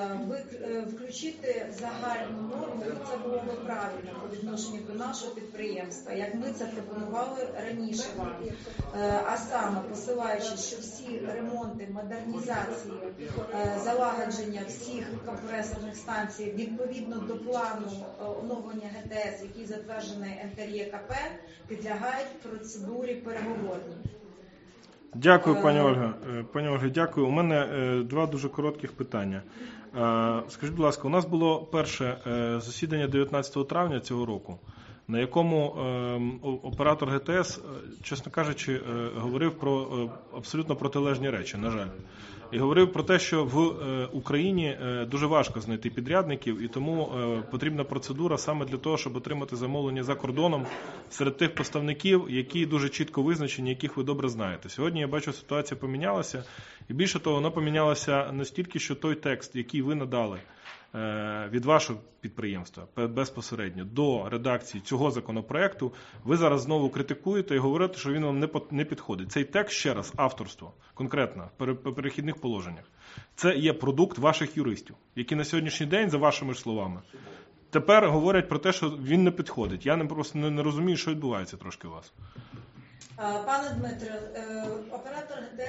включити загальну норму, і це було би правильно по відношенню до нашого підприємства, як ми це пропонували раніше вам. А саме, посилаючись, що всі ремонти, модернізації, залагодження всіх компресорних станцій відповідно до плану оновлення ГТС, який затверджений НКРЄКП, підлягають процедурі переговорній. Дякую, пані Ольга. Пані Ольга, дякую. У мене 2 дуже коротких питання. Скажіть, будь ласка, у нас було перше засідання 19 травня цього року, на якому оператор ГТС, чесно кажучи, говорив про абсолютно протилежні речі, на жаль. І говорив про те, що в Україні дуже важко знайти підрядників, і тому потрібна процедура саме для того, щоб отримати замовлення за кордоном серед тих поставників, які дуже чітко визначені, яких ви добре знаєте. Сьогодні я бачу, ситуація помінялася, і більше того, вона помінялася настільки, що той текст, який ви надали від вашого підприємства безпосередньо до редакції цього законопроекту, ви зараз знову критикуєте і говорите, що він вам не підходить. Цей текст, ще раз, авторство, конкретно, в перехідних положеннях, це є продукт ваших юристів, які на сьогоднішній день, за вашими ж словами, тепер говорять про те, що він не підходить. Я просто не розумію, що відбувається трошки у вас. Пане Дмитре, оператор ГТС використовує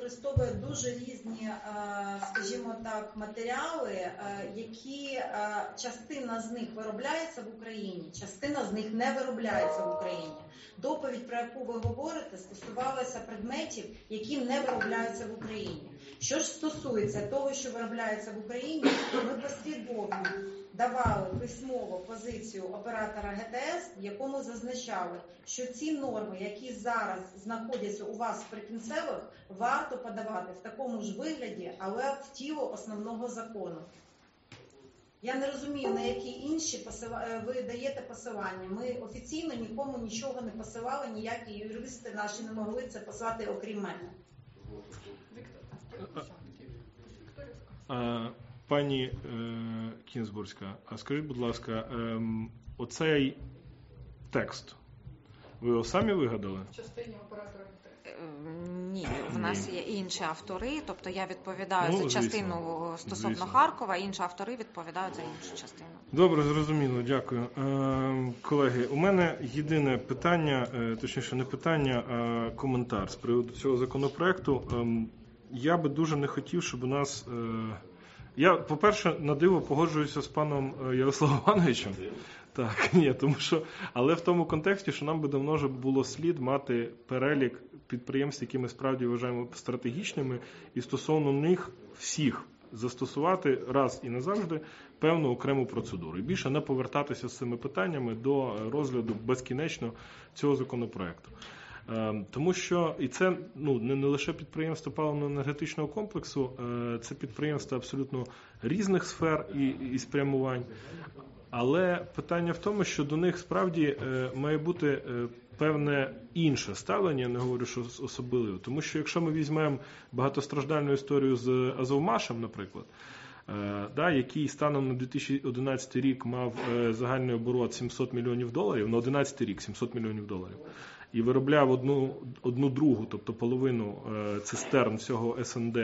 використовує дуже різні, скажімо так, матеріали, які частина з них виробляється в Україні, частина з них не виробляється в Україні. Доповідь, про яку ви говорите, стосувалася предметів, які не виробляються в Україні. Що ж стосується того, що виробляється в Україні, ми послідовно давали письмову позицію оператора ГТС, в якому зазначали, що ці норми, які зараз знаходяться у вас в прикінцевих, варто подавати в такому ж вигляді, але в тіло основного закону. Я не розумію, на які інші ви даєте посилання. Ми офіційно нікому нічого не посилали, ніякі юристи наші не могли це послати, окрім мене. Пані Кінзбурська, а скажіть, будь ласка, оцей текст, ви його самі вигадали? В частині оператора. Ні, в нас є інші автори, тобто я відповідаю за звісно, частину стосовно звісно. Харкова, інші автори відповідають за іншу частину. Добре, зрозуміло, дякую. Колеги, у мене єдине питання, точніше не питання, а коментар з приводу цього законопроекту. Я би дуже не хотів, щоб у нас... Я, по-перше, на диво погоджуюся з паном Ярославом Івановичем. Так, ні, тому що, але в тому контексті, що нам би давно вже було слід мати перелік підприємств, які ми справді вважаємо стратегічними, і стосовно них всіх застосувати раз і назавжди певну окрему процедуру. І більше не повертатися з цими питаннями до розгляду безкінечно цього законопроекту. Тому що, і це не лише підприємство паливно-енергетичного комплексу, це підприємства абсолютно різних сфер і спрямувань. Але питання в тому, що до них справді має бути певне інше ставлення, я не говорю, що особливо. Тому що якщо ми візьмемо багатостраждальну історію з Азовмашем, наприклад, який станом на 2011 рік мав загальний оборот $700 мільйонів, на 2011 рік $700 мільйонів, і виробляв одну другу, тобто половину цистерн всього СНД,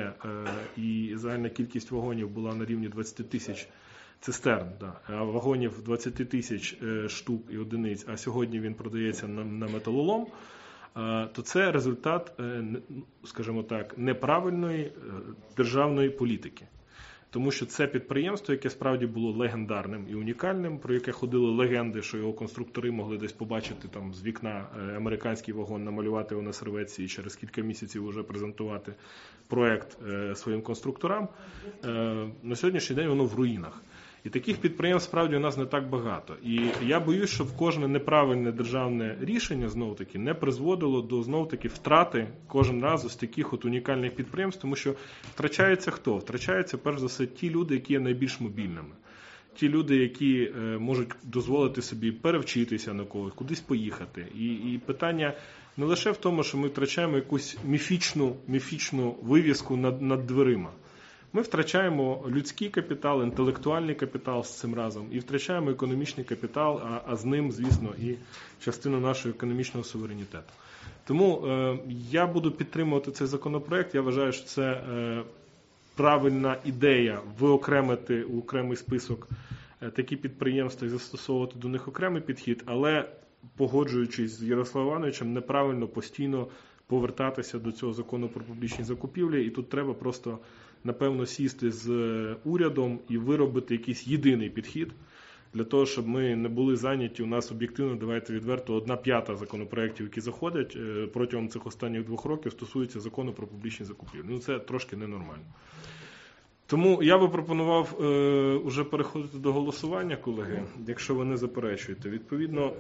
і загальна кількість вагонів була на рівні 20 тисяч цистерн, а вагонів 20 тисяч штук і одиниць, а сьогодні він продається на металолом, то це результат, скажімо так, неправильної державної політики. Тому що це підприємство, яке справді було легендарним і унікальним, про яке ходили легенди, що його конструктори могли десь побачити там з вікна американський вагон, намалювати його на серветці і через кілька місяців вже презентувати проект своїм конструкторам. На сьогоднішній день воно в руїнах. І таких підприємств справді у нас не так багато. І я боюсь, щоб кожне неправильне державне рішення, знову-таки, не призводило до, знову-таки, втрати кожен раз ось таких от унікальних підприємств, тому що втрачається хто? Втрачається, перш за все, ті люди, які є найбільш мобільними. Ті люди, які можуть дозволити собі перевчитися на когось, кудись поїхати. І питання не лише в тому, що ми втрачаємо якусь міфічну вивіску над дверима. Ми втрачаємо людський капітал, інтелектуальний капітал з цим разом і втрачаємо економічний капітал, а з ним, звісно, і частину нашого економічного суверенітету. Тому я буду підтримувати цей законопроект. Я вважаю, що це правильна ідея виокремити у окремий список такі підприємства і застосовувати до них окремий підхід, але, погоджуючись з Ярославом Івановичем, неправильно постійно повертатися до цього закону про публічні закупівлі, і тут треба просто, напевно, сісти з урядом і виробити якийсь єдиний підхід для того, щоб ми не були зайняті. У нас об'єктивно, давайте відверто, 1/5 законопроєктів, які заходять протягом цих останніх 2 років, стосуються закону про публічні закупівлі. Це трошки ненормально. Тому я би пропонував уже переходити до голосування, колеги, якщо ви не заперечуєте. Відповідно,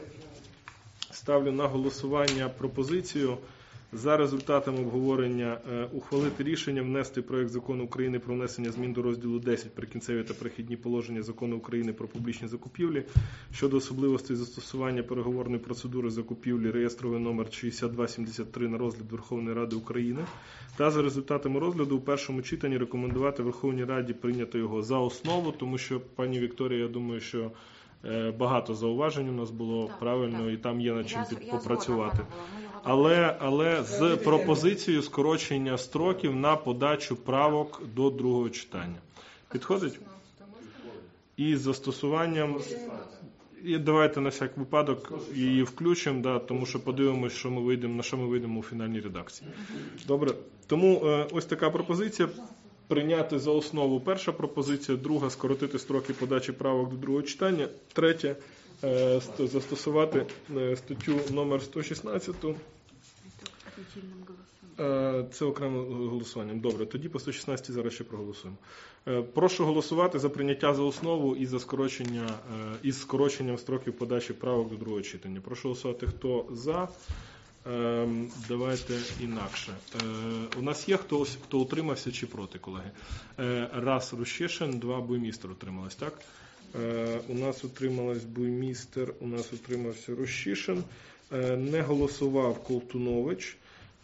ставлю на голосування пропозицію за результатами обговорення ухвалити рішення внести проект Закону України про внесення змін до розділу 10 «Прикінцеві та перехідні положення Закону України про публічні закупівлі» щодо особливостей застосування переговорної процедури закупівлі реєстровий номер 6273 на розгляд Верховної Ради України та за результатами розгляду у першому читанні рекомендувати Верховній Раді прийняти його за основу, тому що, пані Вікторія, я думаю, що багато зауважень у нас було правильно, і там є над чим попрацювати. Але з пропозицією скорочення строків на подачу правок до другого читання. Підходить? І з застосуванням І давайте на всяк випадок її включимо, да, тому що подивимось, на що ми вийдемо у фінальній редакції. Добре. Тому ось така пропозиція. Прийняти за основу перша пропозиція, друга – скоротити строки подачі правок до другого читання, третя – застосувати статтю номер 116. Це окремим голосуванням. Добре, тоді по 116 зараз ще проголосуємо. Прошу голосувати за прийняття за основу і за із скороченням строків подачі правок до другого читання. Прошу голосувати, хто за. Давайте інакше. У нас є хто утримався чи проти, колеги? Раз Рущишин, два Буймістер утрималось, так? У нас утрималась Буймістер, у нас утримався Рущишин. Не голосував Колтунович.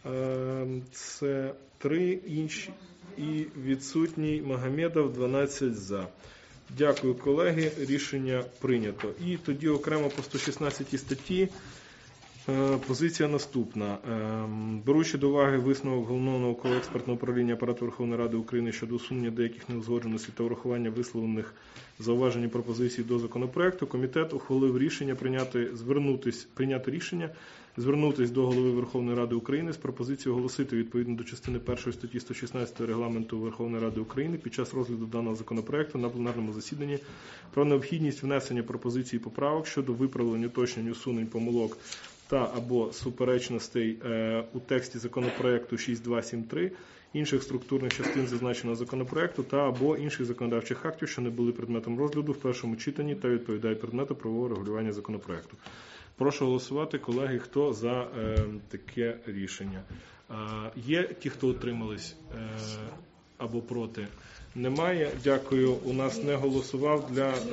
Це 3 інші. І відсутній Магомедов, 12 за. Дякую, колеги. Рішення прийнято. І тоді окремо по 116 статті. Позиція наступна. Беручи до уваги висновок Головного науково-експертного управління Апарату Верховної Ради України щодо усунення деяких неузгодженостей та врахування висловлених зауважень і пропозицій до законопроекту, комітет ухвалив рішення прийняти рішення звернутися до Голови Верховної Ради України з пропозицією оголосити відповідно до частини 1 статті 116 Регламенту Верховної Ради України під час розгляду даного законопроекту на пленарному засіданні про необхідність внесення пропозицій і поправок щодо виправлень, уточнень, усунень, помилок та або суперечностей у тексті законопроекту 6273, інших структурних частин зазначеного законопроекту та або інших законодавчих актів, що не були предметом розгляду в першому читанні та відповідають предмету правового регулювання законопроекту. Прошу голосувати, колеги, хто за таке рішення. Є ті, хто утримались або проти? Немає. Дякую. У нас не голосував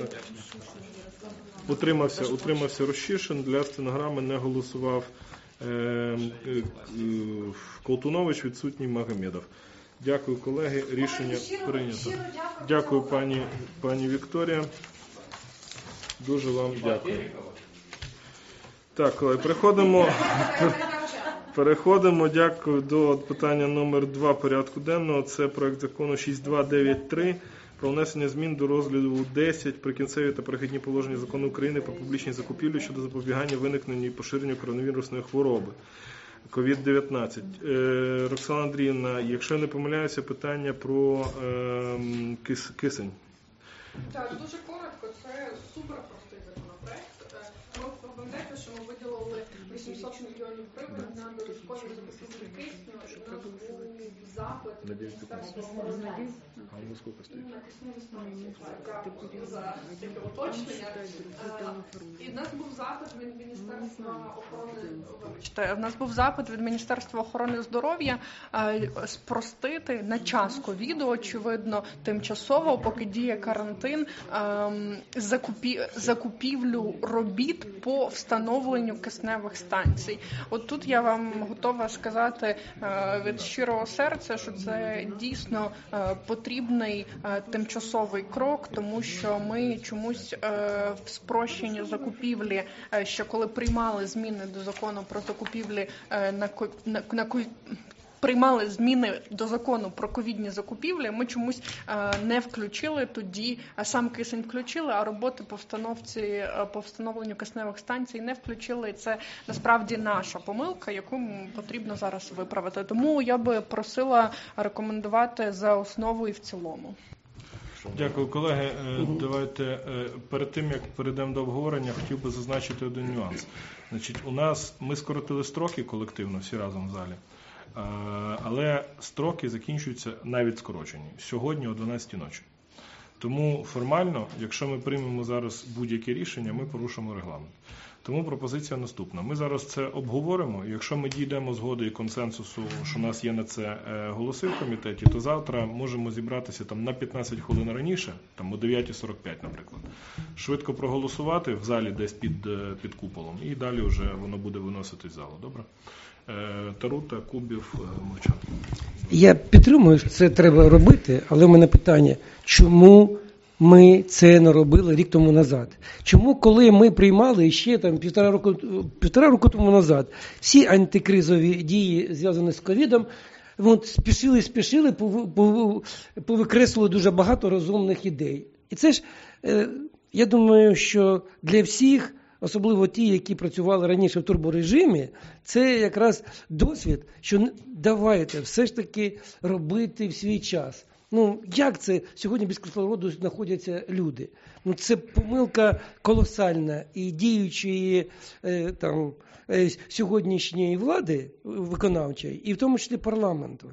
Утримався Рощишин, для стенограми не голосував Колтунович, відсутній Магомедов. Дякую, колеги. Рішення прийнято. Дякую, пані Вікторія. Дуже вам дякую. Так, колеги, переходимо, дякую, до питання номер 2 порядку денного. Це проект закону 6293 про внесення змін до розділу 10 Прикінцеві та перехідні положення Закону України про публічні закупівлі щодо запобігання виникненню і поширенню коронавірусної хвороби COVID-19. Роксана Андріївна, якщо я не помиляюся, питання про кисень. Так, дуже коротко, це суперпростий законопроект. Ви пам'ятаєте, що ми виділили 800 мільйонів гривень на додаткові закупівлі кисню. У нас був запит Міністерства охорони. А на скільки стоїть? На кисневі станції. За таке уточнення. І в нас був запит від Міністерства охорони здоров'я спростити на час ковіду, очевидно, тимчасово, поки діє карантин, закупівлю робіт по встановленню кисневих станцій. От тут я вам готова сказати від щирого серця, що це дійсно потрібний тимчасовий крок, тому що ми чомусь в спрощенні закупівлі, ще коли приймали зміни до закону про закупівлі приймали зміни до закону про ковідні закупівлі, ми чомусь не включили тоді, сам кисень включили, а роботи по встановленню кисневих станцій не включили. І це насправді наша помилка, яку потрібно зараз виправити. Тому я би просила рекомендувати за основу і в цілому. Дякую, колеги. Давайте перед тим, як перейдемо до обговорення, хотів би зазначити один нюанс. Значить, ми скоротили строки колективно, всі разом в залі. Але строки закінчуються навіть скорочені. Сьогодні о 12 ночі. Тому формально, якщо ми приймемо зараз будь-яке рішення, ми порушимо регламент. Тому пропозиція наступна. Ми зараз це обговоримо. Якщо ми дійдемо згоди і консенсусу, що у нас є на це голоси в комітеті, то завтра можемо зібратися там на 15 хвилин раніше, там о 9:45, наприклад. Швидко проголосувати в залі десь під куполом. І далі вже воно буде виноситись з залу. Добре? Тарута, Кубів, Мовчан. Я підтримую, що це треба робити, але в мене питання, чому ми це не робили рік тому назад? Чому, коли ми приймали ще там півтора року тому назад всі антикризові дії, зв'язані з ковідом, спішили, повикреслили дуже багато розумних ідей. І це ж, Я думаю, що для всіх, особливо ті, які працювали раніше в турборежимі, це якраз досвід, що давайте все ж таки робити в свій час. Ну, як це сьогодні без кислороду знаходяться люди? Ну, це помилка колосальна і діючої сьогоднішньої влади виконавчої, і в тому числі парламенту.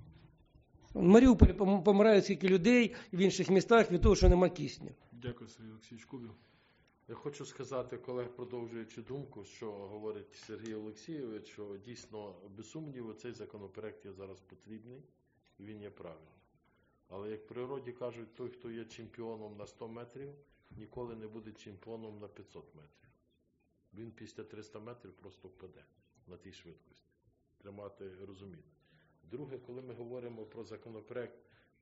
В Маріуполі помирає скільки людей, в інших містах від того, що нема кисню. Дякую, Сергій Олексійович Кубів. Я хочу сказати, колег, продовжуючи думку, що говорить Сергій Олексійович, що дійсно, без сумніву, цей законопроект є зараз потрібний, і він є правильний. Але, як в природі кажуть, той, хто є чемпіоном на 100 метрів, ніколи не буде чемпіоном на 500 метрів. Він після 300 метрів просто впаде на тій швидкості. Тримати, розуміти. Друге, коли ми говоримо про законопроект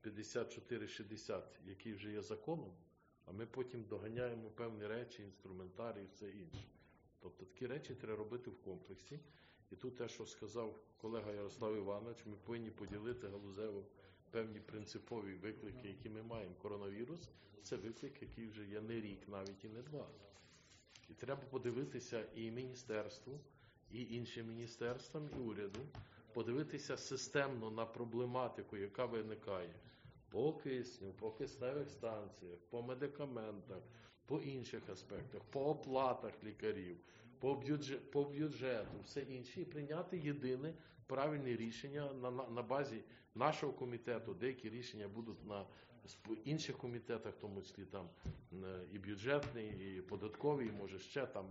5460, який вже є законом, а ми потім доганяємо певні речі, інструментарій і все інше. Тобто такі речі треба робити в комплексі. І тут те, що сказав колега Ярослав Іванович, ми повинні поділити галузево певні принципові виклики, які ми маємо. Коронавірус – це виклик, який вже є не рік, навіть і не 2. І треба подивитися і міністерству, і іншим міністерствам, і уряду, подивитися системно на проблематику, яка виникає по кисню, по кисневих станціях, по медикаментах, по інших аспектах, по оплатах лікарів, по бюджету, все інше, і прийняти єдине правильне рішення на базі нашого комітету. Деякі рішення будуть на інших комітетах, в тому числі там і бюджетний, і податковий, і може ще там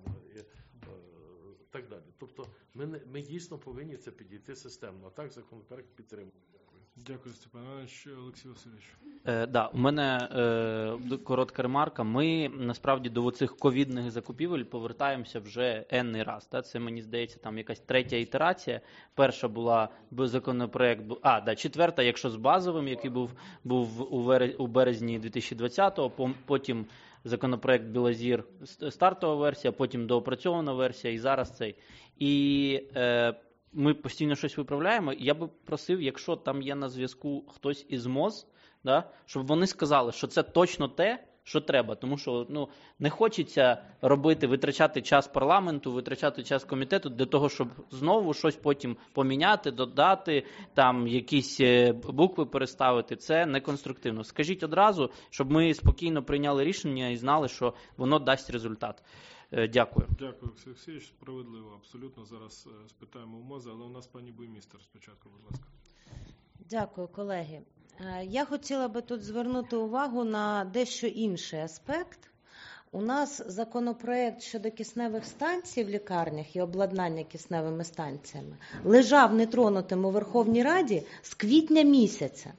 так далі. Тобто ми дійсно повинні це підійти системно. А так законопроект підтримує. Дякую, Степан Іванович. Олексій Васильович. У мене коротка ремарка. Ми, насправді, до цих ковідних закупівель повертаємося вже енний раз. Це, мені здається, там якась третя ітерація. Перша була законопроект, четверта, якщо з базовим, який був у березні 2020-го, потім законопроект Білозір, стартова версія, потім доопрацьована версія, і зараз цей. І ми постійно щось виправляємо. Я би просив, якщо там є на зв'язку хтось із МОЗ, щоб вони сказали, що це точно те, що треба. Тому що не хочеться витрачати час парламенту, витрачати час комітету для того, щоб знову щось потім поміняти, додати, там якісь букви переставити. Це неконструктивно. Скажіть одразу, щоб ми спокійно прийняли рішення і знали, що воно дасть результат. Дякую. Дякую, Олексій Олексійович. Справедливо, абсолютно. Зараз спитаємо у МОЗа, але у нас пані Буймістер спочатку, будь ласка. Дякую, колеги. Я хотіла би тут звернути увагу на дещо інший аспект. У нас законопроект щодо кисневих станцій в лікарнях і обладнання кисневими станціями лежав нетронутим у Верховній Раді з квітня місяця.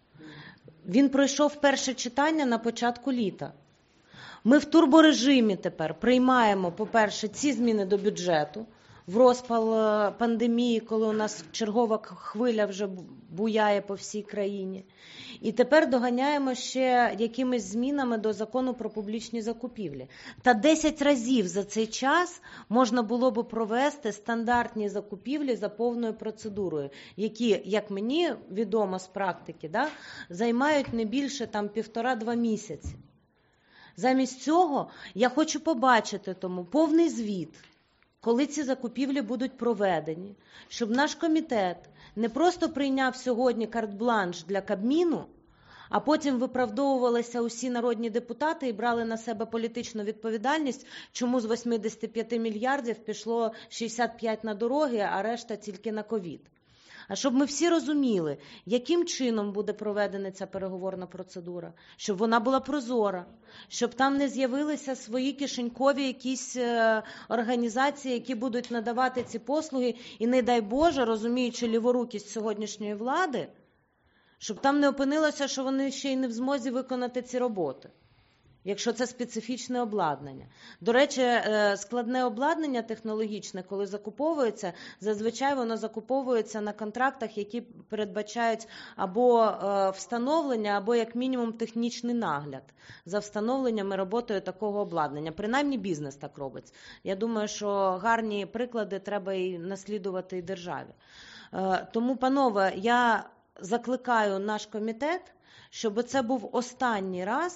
Він пройшов перше читання на початку літа. Ми в турборежимі тепер приймаємо, по-перше, ці зміни до бюджету в розпал пандемії, коли у нас чергова хвиля вже буяє по всій країні. І тепер доганяємо ще якимись змінами до закону про публічні закупівлі. Та 10 разів за цей час можна було б провести стандартні закупівлі за повною процедурою, які, як мені відомо з практики, займають не більше 1,5-2 місяці. Замість цього я хочу побачити тому повний звіт, коли ці закупівлі будуть проведені, щоб наш комітет не просто прийняв сьогодні карт-бланш для Кабміну, а потім виправдовувалися усі народні депутати і брали на себе політичну відповідальність, чому з 85 мільярдів пішло 65 на дороги, а решта тільки на ковід. А щоб ми всі розуміли, яким чином буде проведена ця переговорна процедура, щоб вона була прозора, щоб там не з'явилися свої кишенькові якісь організації, які будуть надавати ці послуги, і не дай Боже, розуміючи ліворукість сьогоднішньої влади, щоб там не опинилося, що вони ще й не в змозі виконати ці роботи, якщо це специфічне обладнання. До речі, складне обладнання технологічне, коли закуповується, зазвичай воно закуповується на контрактах, які передбачають або встановлення, або як мінімум технічний нагляд за встановленням і роботою такого обладнання. Принаймні бізнес так робить. Я думаю, що гарні приклади треба і наслідувати і державі. Тому, панове, я закликаю наш комітет, щоб це був останній раз,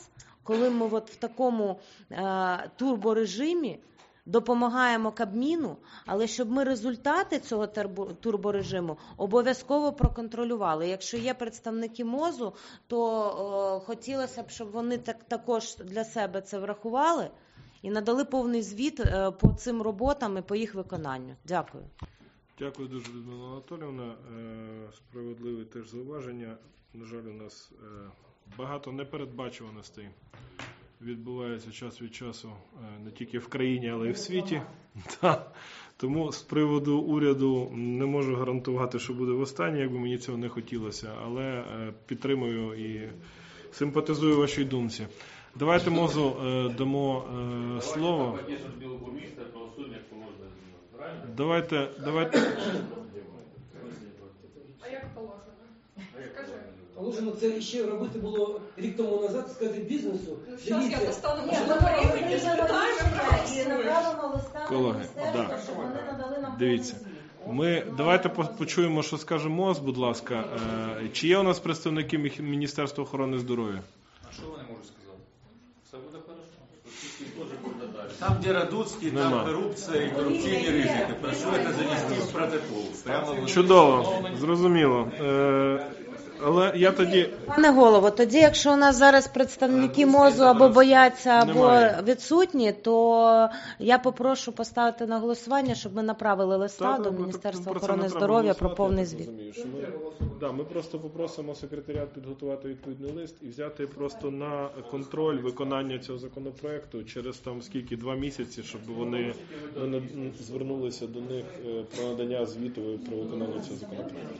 коли ми от в такому турборежимі допомагаємо Кабміну, але щоб ми результати цього турборежиму обов'язково проконтролювали. Якщо є представники МОЗу, то хотілося б, щоб вони також для себе це врахували і надали повний звіт по цим роботам і по їх виконанню. Дякую. Дякую дуже, Людмила Анатоліївна. Справедливе теж зауваження. На жаль, у нас багато непередбачуваностей відбувається час від часу не тільки в країні, але й в світі. Тому з приводу уряду не можу гарантувати, що буде востаннє, якби мені цього не хотілося, але підтримую і симпатизую вашій думці. Давайте МОЗу дамо слово. Давайте. А як положено? Скажи. Положено це ще робити було рік тому назад, сказати бізнесу. Зараз я достану Ні, машину ми порівняння, і направимо листа на Колеги, міністерство, щоб вони надали нам дивіться. повний звіт. Давайте почуємо, що скаже МОЗ, будь ласка. Чи є у нас представники Міністерства охорони здоров'я? А що вони можуть сказати? Все буде хорошо. Там, де Радуцький, там корупція і корупційні ризики. Прошу це занести в протокол. Чудово, зрозуміло. Але я тоді... Пане голово, тоді, якщо у нас зараз представники МОЗу або бояться, або відсутні, то я попрошу поставити на голосування, щоб ми направили листа до Міністерства охорони здоров'я про повний звіт. Ми просто попросимо секретаріат підготувати відповідний лист і взяти просто на контроль виконання цього законопроекту через 2 місяці, щоб вони звернулися до них про надання звіту про виконання цього законопроекту.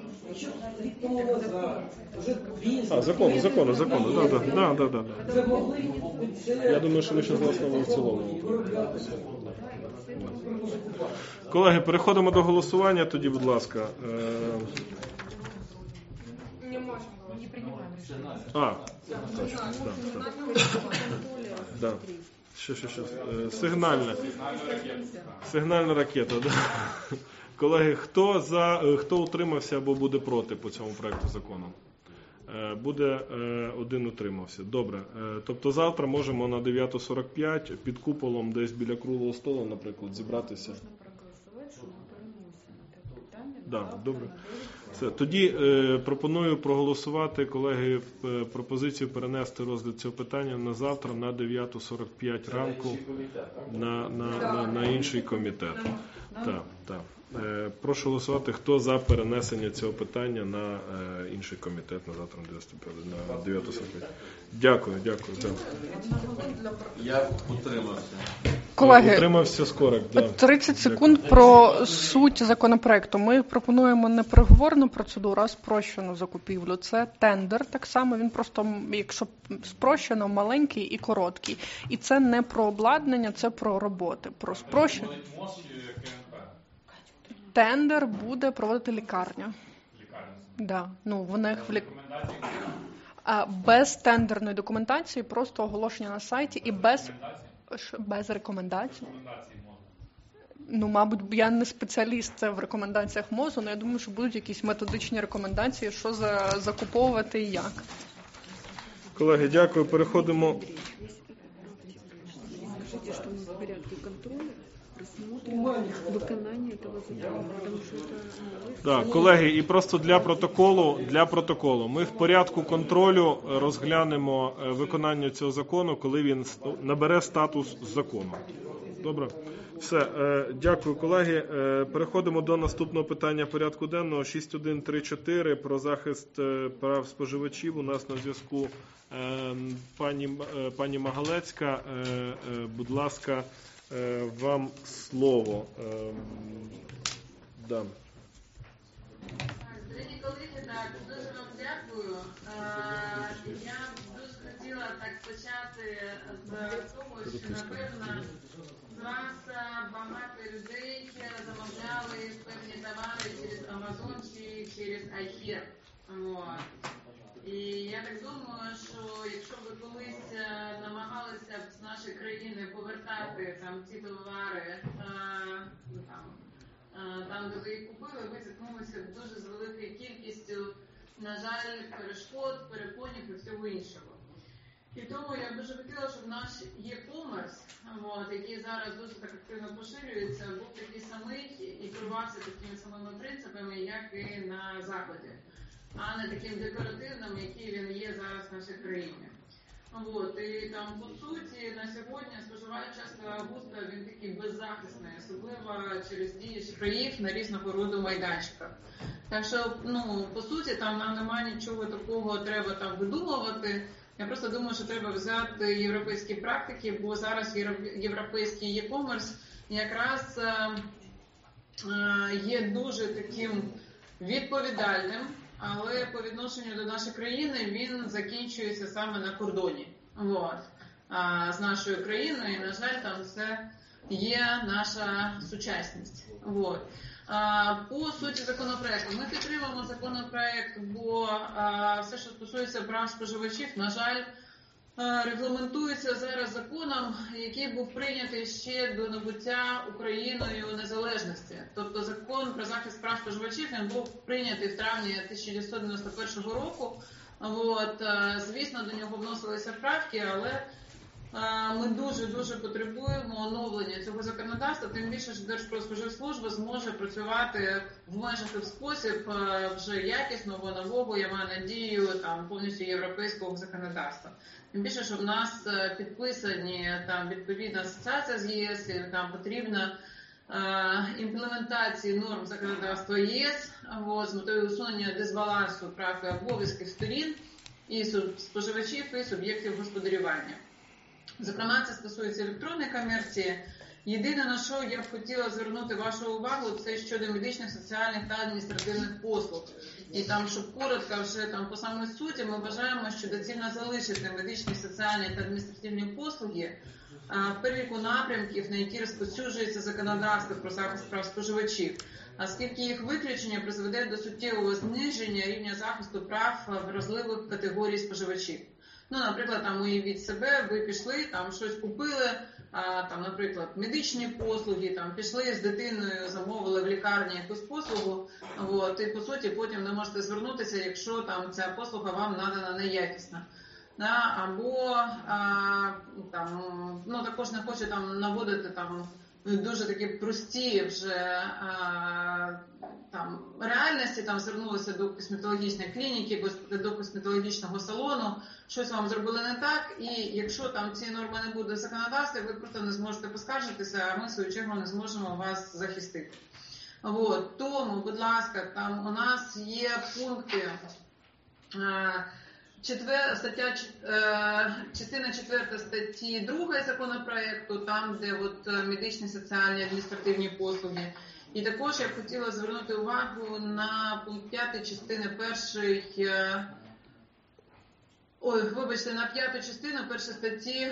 Закону. Да. Я думаю, що ми ще за основу в цілому. Колеги, переходимо до голосування тоді, будь ласка. Не можемо, не приймаємо рішення. Так. Що. Сигнальна ракета, да. Колеги, хто утримався або буде проти по цьому проекту закону? Буде 1 утримався. Добре. Тобто завтра можемо на 9:45 під куполом десь біля круглого столу, наприклад, зібратися. Добре. Все. Тоді пропоную проголосувати, колеги, пропозицію перенести розгляд цього питання на завтра на 9:45 ранку на інший комітет. Так. Прошу голосувати, хто за перенесення цього питання на інший комітет на завтра на 9:45. Дякую. Я утримався. Колеги, утримався Скорик. 30 секунд про суть законопроекту. Ми пропонуємо не переговорну процедуру, а спрощену закупівлю. Це тендер, так само, він просто, якщо спрощено, маленький і короткий. І це не про обладнання, це про роботи. Про спрощення. Тендер буде проводити лікарня. Да. В них без тендерної документації, просто оголошення на сайті і без рекомендацій. Мабуть, я не спеціаліст в рекомендаціях МОЗу, але я думаю, що будуть якісь методичні рекомендації, що закуповувати і як. Колеги, дякую. Переходимо. Так, колеги, і просто для протоколу. Ми в порядку контролю розглянемо виконання цього закону, коли він набере статус закону. Добре? Все, дякую, колеги. Переходимо до наступного питання порядку денного. 6134 про захист прав споживачів. У нас на зв'язку пані Магалецька. Будь ласка, вам слово. Дорогі колеги, дуже вам дякую. Я дуже хотіла почати з того, що, напевно, з вас багато людей замовляли певні товари через Amazon чи через iHerb. І я так думаю, що якщо ви колись намагалися б з нашої країни повертати ті товари, там, де ви їх купили, ви зіткнулися дуже з великою кількістю, на жаль, перешкод, перепонів і всього іншого. І тому я б дуже хотіла, щоб наш e-commerce, який зараз дуже так активно поширюється, був такий самий і керувався такими самими принципами, як і на Заході, а не таким декоративним, який він є зараз в нашій країні. І там, по суті, на сьогодні споживач часто густо, він такий беззахисний, особливо через дії шахраїв на різного роду майданчиках. Так що, по суті, там нам немає нічого такого, треба там видумувати. Я просто думаю, що треба взяти європейські практики, бо зараз європейський e-commerce якраз є дуже таким відповідальним, але по відношенню до нашої країни він закінчується саме на кордоні з нашою країною, і, на жаль, там це є наша сучасність. По суті законопроекту. Ми підтримуємо законопроект, бо все, що стосується прав споживачів, на жаль, регламентується зараз законом, який був прийнятий ще до набуття Україною незалежності. Тобто закон про захист прав споживачів, він був прийнятий в травні 1991 року. Звісно, до нього вносилися правки, але ми дуже потребуємо оновлення цього законодавства, тим більше, що Держпродспоживслужба зможе працювати в межах і в спосіб вже якісного, нового, я маю надію, там повністю європейського законодавства. Тим більше, що в нас підписані там відповідна асоціація з ЄС, і там потрібна імплементації норм законодавства ЄС з метою усунення дисбалансу прав і обов'язків сторін і споживачів, і суб'єктів господарювання. Зокрема, це стосується електронної комерції. Єдине, на що я б хотіла звернути вашу увагу, це щодо медичних, соціальних та адміністративних послуг. І там, щоб коротко вже там по самій суті, ми вважаємо, що доцільно залишити медичні, соціальні та адміністративні послуги в переліку напрямків, на які розповсюджується законодавство про захист прав споживачів, оскільки їх виключення призведе до суттєвого зниження рівня захисту прав вразливих категорій споживачів. Наприклад, там уявіть себе, ви пішли, там щось купили, там, наприклад, медичні послуги, там пішли з дитиною, замовили в лікарні якусь послугу, і по суті потім не можете звернутися, якщо там ця послуга вам надана неякісна. Або там, також не хочу там наводити там дуже такі прості вже там реальності, там звернулися до косметологічної клініки, до косметологічного салону, щось вам зробили не так, і якщо там ці норми не будуть в законодавстві, ви просто не зможете поскаржитися, а ми в свою чергу не зможемо вас захистити. Тому, будь ласка, там у нас є пункти, частина 4 статті 2 законопроекту, там, де медичні, соціальні, адміністративні послуги. І також я б хотіла звернути увагу на пункт 5 частини 1, на 5 частину 1 статті,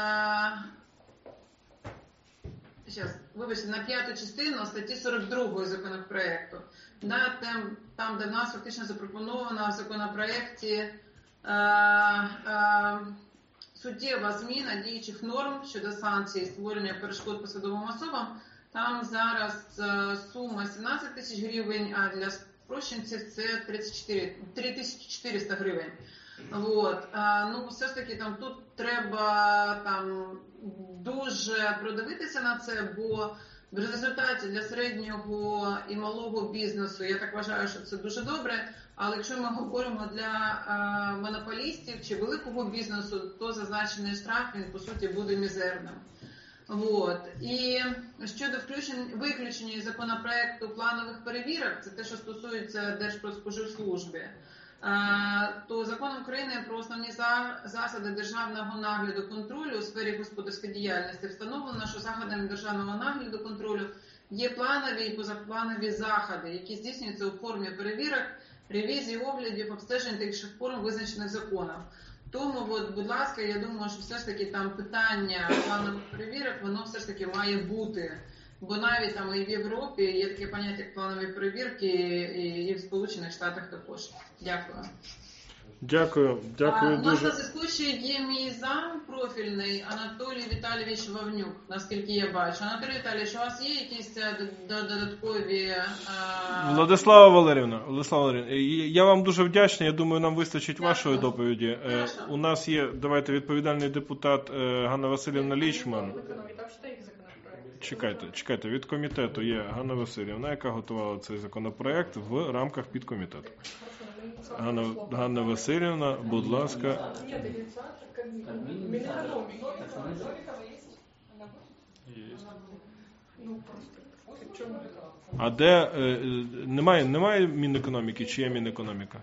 на 5 частину статті 42 законопроекту. Там, де в нас фактично запропоновано в законопроекті суттєва зміна діючих норм щодо санкцій створення перешкод посадовим особам. Там зараз сума 17 тисяч гривень, а для спрощенців це 3400 гривень. Все ж таки там тут треба там дуже продивитися на це, бо в результаті для середнього і малого бізнесу, я так вважаю, що це дуже добре, але якщо ми говоримо для монополістів чи великого бізнесу, то зазначений штраф, він по суті буде мізерним. І щодо виключення із законопроекту планових перевірок, це те, що стосується Держпродспоживслужби, то Законом України про основні засади державного нагляду контролю у сфері господарської діяльності встановлено, що заходами державного нагляду контролю є планові і позапланові заходи, які здійснюються у формі перевірок, ревізій, оглядів, обстежень та інших форм, визначених законом. Тому, будь ласка, я думаю, що все ж таки там питання планових перевірок, воно все ж таки має бути. Бо навіть там і в Європі є таке поняття, як планові перевірки, і в Сполучених Штатах також. Дякую. Дякую У нас дуже. на зв'язку ще є мій зам, профільний Анатолій Віталійович Вовнюк, наскільки я бачу. Анатолій Віталійович, у вас є якісь додаткові... Владислава Валерівна, я вам дуже вдячний, я думаю, нам вистачить вашої доповіді. У нас є, давайте, відповідальний депутат Ганна Василівна Лічман. Чекайте, від комітету є Ганна Василівна, яка готувала цей законопроект в рамках підкомітету. Ганна Василівна, будь ласка. А де немає Мінекономіки, чи є Мінекономіка?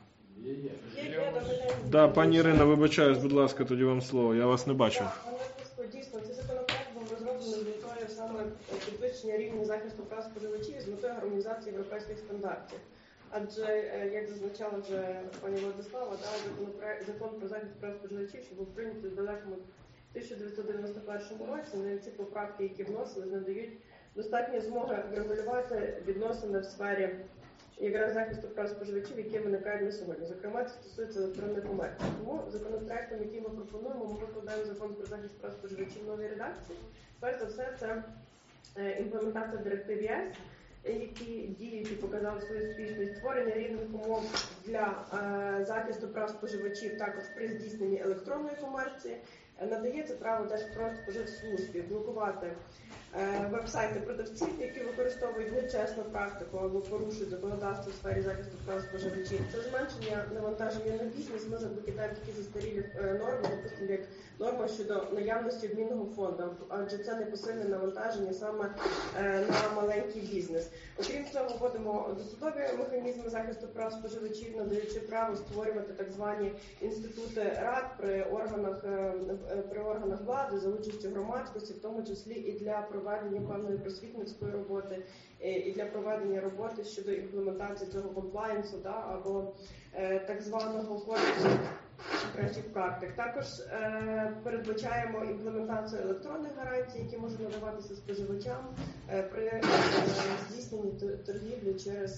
Да, пані Ірина, вибачаюсь, будь ласка, тоді вам слово. Я вас не бачив. Дійсно, цей законопроект був розроблений з метою саме підвищення рівня захисту прав споживачів з метою гармонізації європейських стандартів. Адже, як зазначала вже пані Владислава, закон про захист прав споживачів, що був прийнятий в далекому 1991 році, ці поправки, які вносили, надають достатньо змоги врегулювати відносини в сфері якраз захисту прав споживачів, які виникають на сьогодні. Зокрема, це стосується електронної комерції. Тому законопроектом, який ми пропонуємо, ми викладаємо закон про захист прав споживачів в новій редакції. Перш за все, це імплементація директив ЄС, які діють і показали свою успішність, створення рівних умов для захисту прав споживачів також при здійсненні електронної комерції. Надається право Держпродспоживслужбі блокувати веб-сайти продавців, які використовують нечесну практику або порушують законодавство в сфері захисту прав споживачів. Це зменшення навантаження на бізнес. Ми викидаємо такі застарілі норми, допустимо, як норма щодо наявності обмінного фонду, адже це не посильне навантаження саме на маленький бізнес. Окрім цього, вводимо досудові механізми захисту прав споживачів, надаючи право створювати так звані інститути рад при органах влади за участю громадськості, в тому числі і для проведення певної просвітницької роботи, і для проведення роботи щодо імплементації цього комплаєнсу, або так званого кодексу кращих практик. Також передбачаємо імплементацію електронних гарантій, які можуть надаватися споживачам при здійсненні торгівлі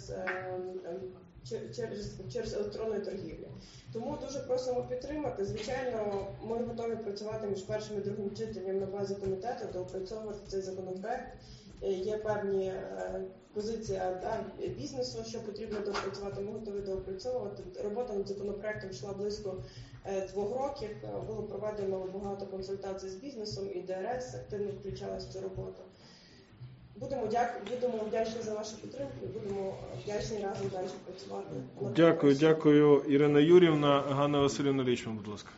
через електронну торгівлю. Тому дуже просимо підтримати. Звичайно, ми готові працювати між першим і другим читанням на базі комітету, доопрацьовувати цей законопроект. Є певні позиції бізнесу, що потрібно доопрацювати, ми готові доопрацьовувати. Робота над законопроектом йшла близько 2 років, було проведено багато консультацій з бізнесом, і ДРС активно включалась в цю роботу. Будемо вдячні за вашу підтримку і будемо вдячні разом далі працювати. Дякую, Ірина Юрівна. Ганна Василівна Лічман, будь ласка.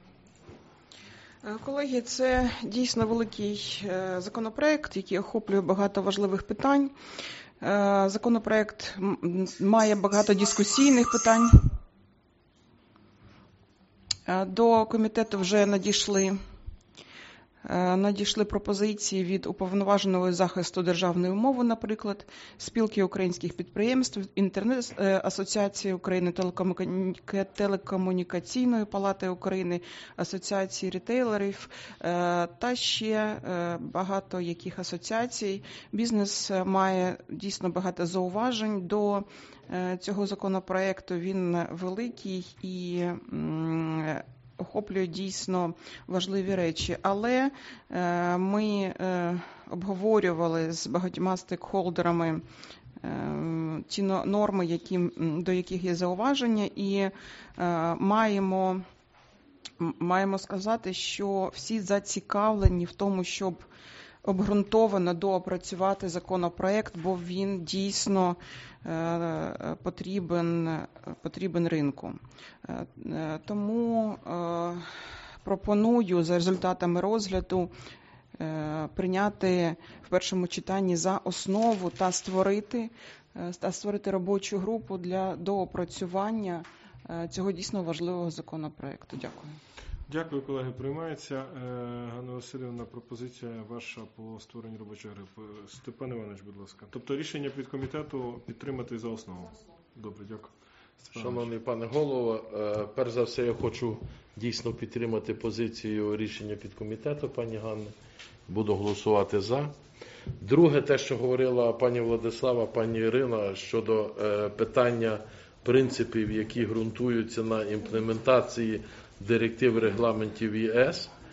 Колеги, це дійсно великий законопроект, який охоплює багато важливих питань. Законопроект має багато дискусійних питань. До комітету вже надійшли пропозиції від Уповноваженого захисту державної мови, наприклад, Спілки українських підприємств, Інтернет-асоціації України, Телекомунікаційної палати України, Асоціації рітейлерів та ще багато яких асоціацій. Бізнес має дійсно багато зауважень до цього законопроекту. Він великий і охоплює дійсно важливі речі. Але ми обговорювали з багатьма стейкхолдерами ті норми, до яких є зауваження, і маємо сказати, що всі зацікавлені в тому, щоб обґрунтовано доопрацювати законопроект, бо він дійсно потрібен ринку. Тому пропоную за результатами розгляду прийняти в першому читанні за основу та створити робочу групу для доопрацювання цього дійсно важливого законопроекту. Дякую. Дякую, колеги. Приймається. Ганна Василівна, пропозиція ваша по створенню робочої групи. Степан Іванович, будь ласка. Тобто рішення підкомітету підтримати за основу. Добре, дякую. Шановний пане голово, перш за все я хочу дійсно підтримати позицію рішення підкомітету пані Ганни. Буду голосувати за. Друге, те, що говорила пані Владислава, пані Ірина, щодо питання принципів, які ґрунтуються на імплементації директив регламентів ЄС.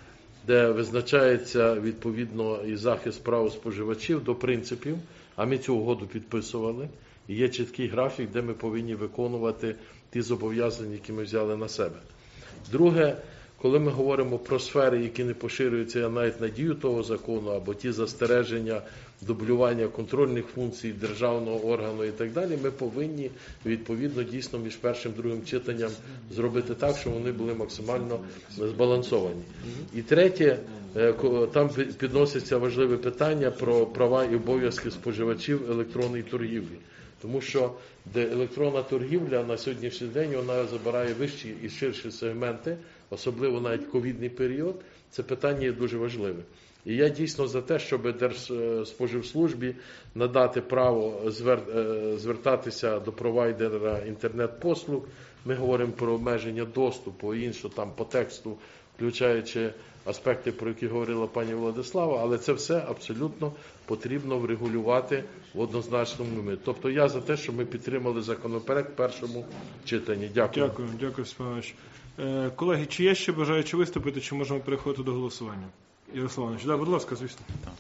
де визначається відповідно і захист прав споживачів до принципів, а ми цю угоду підписували. І є чіткий графік, де ми повинні виконувати ті зобов'язання, які ми взяли на себе. Друге, коли ми говоримо про сфери, які не поширюються навіть на дію того закону, або ті застереження, дублювання контрольних функцій державного органу і так далі, ми повинні відповідно дійсно між першим і другим читанням зробити так, щоб вони були максимально збалансовані. І третє, там підноситься важливе питання про права і обов'язки споживачів електронної торгівлі. Тому що електронна торгівля на сьогоднішній день вона забирає вищі і ширші сегменти, особливо навіть ковідний період. Це питання є дуже важливе. І я дійсно за те, щоб Держспоживслужбі надати право звертатися до провайдера інтернет-послуг. Ми говоримо про обмеження доступу і інше там по тексту, включаючи аспекти, про які говорила пані Владислава, але це все абсолютно потрібно врегулювати в однозначному мірі. Тобто я за те, щоб ми підтримали законопроект в першому читанні. Дякую. Дякую, Степан Іванович. Колеги, чи є ще бажаючі виступити, чи можемо переходити до голосування? Ярослав Іванович, будь ласка, звісно.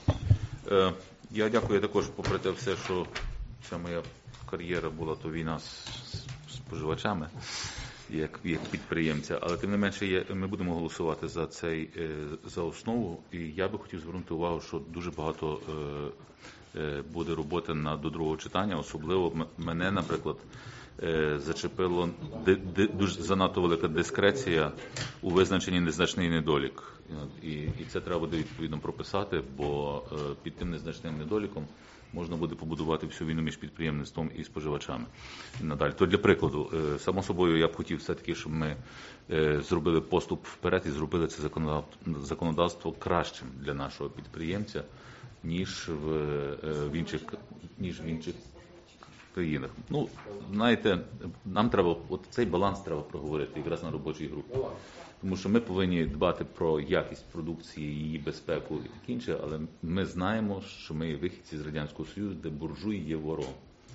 Я дякую також, попри те все, що вся моя кар'єра була, то війна з споживачами, як підприємця, але тим не менше ми будемо голосувати за основу, і я би хотів звернути увагу, що дуже багато буде роботи до другого читання, особливо мене, наприклад, зачепило дуже занадто велика дискреція у визначенні незначний недолік. І це треба буде відповідно прописати, бо під тим незначним недоліком можна буде побудувати всю війну між підприємництвом і споживачами. Надалі. То для прикладу, само собою, я б хотів все-таки, щоб ми зробили поступ вперед і зробили це законодавство кращим для нашого підприємця, ніж в інших країнах. Ну, знаєте, нам треба, цей баланс треба проговорити якраз на робочій групі. Тому що ми повинні дбати про якість продукції, її безпеку і таке інше, але ми знаємо, що ми є вихідці з Радянського Союзу, де буржуй є ворог.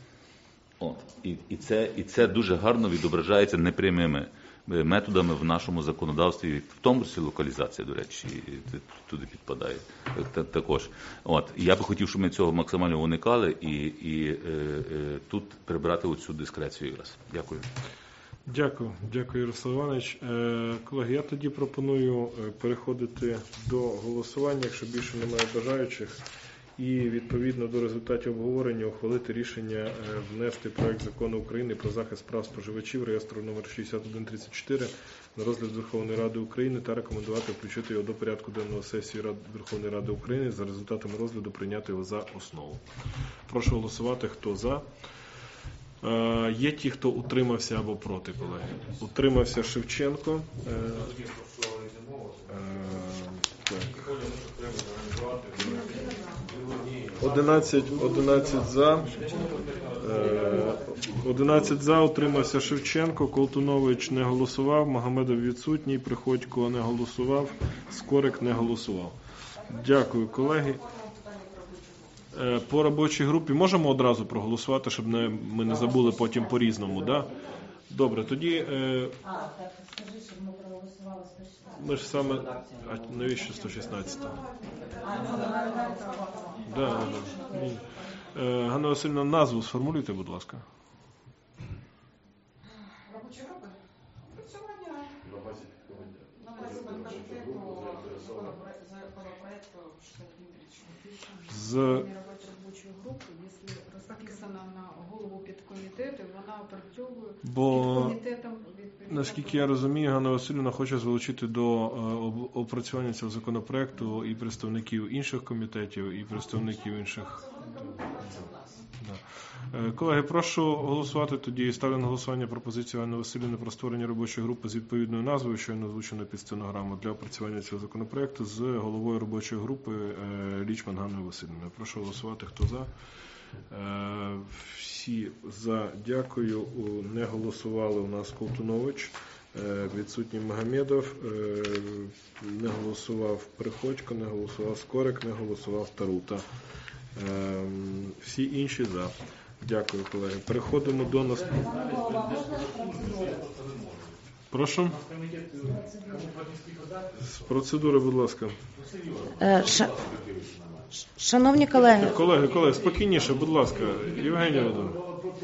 І це дуже гарно відображається непрямими методами в нашому законодавстві, в тому числі локалізація, до речі, туди підпадає також. Я би хотів, щоб ми цього максимально уникали і тут прибрати оцю дискрецію якраз. Дякую. Дякую, Ярослав Іванович. Колеги, я тоді пропоную переходити до голосування, якщо більше немає бажаючих, і відповідно до результатів обговорення ухвалити рішення внести проект закону України про захист прав споживачів, реєстр номер 6134, на розгляд Верховної Ради України та рекомендувати включити його до порядку денного сесії Верховної Ради України, за результатами розгляду прийняти його за основу. Прошу голосувати, хто за. Є ті, хто утримався або проти, колеги. Утримався Шевченко. 11 за. 11 за, утримався Шевченко, Колтунович не голосував, Магомедов відсутній, Приходько не голосував, Скорик не голосував. Дякую, колеги. По робочій групі можемо одразу проголосувати, щоб ми не забули потім по-різному, да? Добре, тоді... так, скажи, щоб ми проголосували 116. Ми ж саме... А навіщо 116? Да. Ганна Васильівна, назву сформулюйте, будь ласка. Робочі групи? Працювання на базі комітету законопроекту 6130. З робочої групи, якщо розписана на голову підкомітету, вона опрацьовує підкомітетом. Наскільки я розумію, Ганна Васильівна хоче залучити до опрацювання цього законопроекту і представників інших комітетів, і представників інших. Колеги, прошу голосувати тоді. Ставлю на голосування пропозицію Ганни Васильівни про створення робочої групи з відповідною назвою, щойно озвучено під стенограму, для опрацювання цього законопроекту з головою робочої групи Лічман Ганною Васильівною. Прошу голосувати, хто за. Всі за. Дякую. Не голосували у нас Колтунович, відсутній Магомедов, не голосував Приходько, не голосував Скорик, не голосував Тарута. Всі інші за. Дякую, колеги. Переходимо до наступного. Прошу. З процедури, будь ласка. Шановні колеги. Колеги, спокійніше, будь ласка. Євгенія Володимирівна.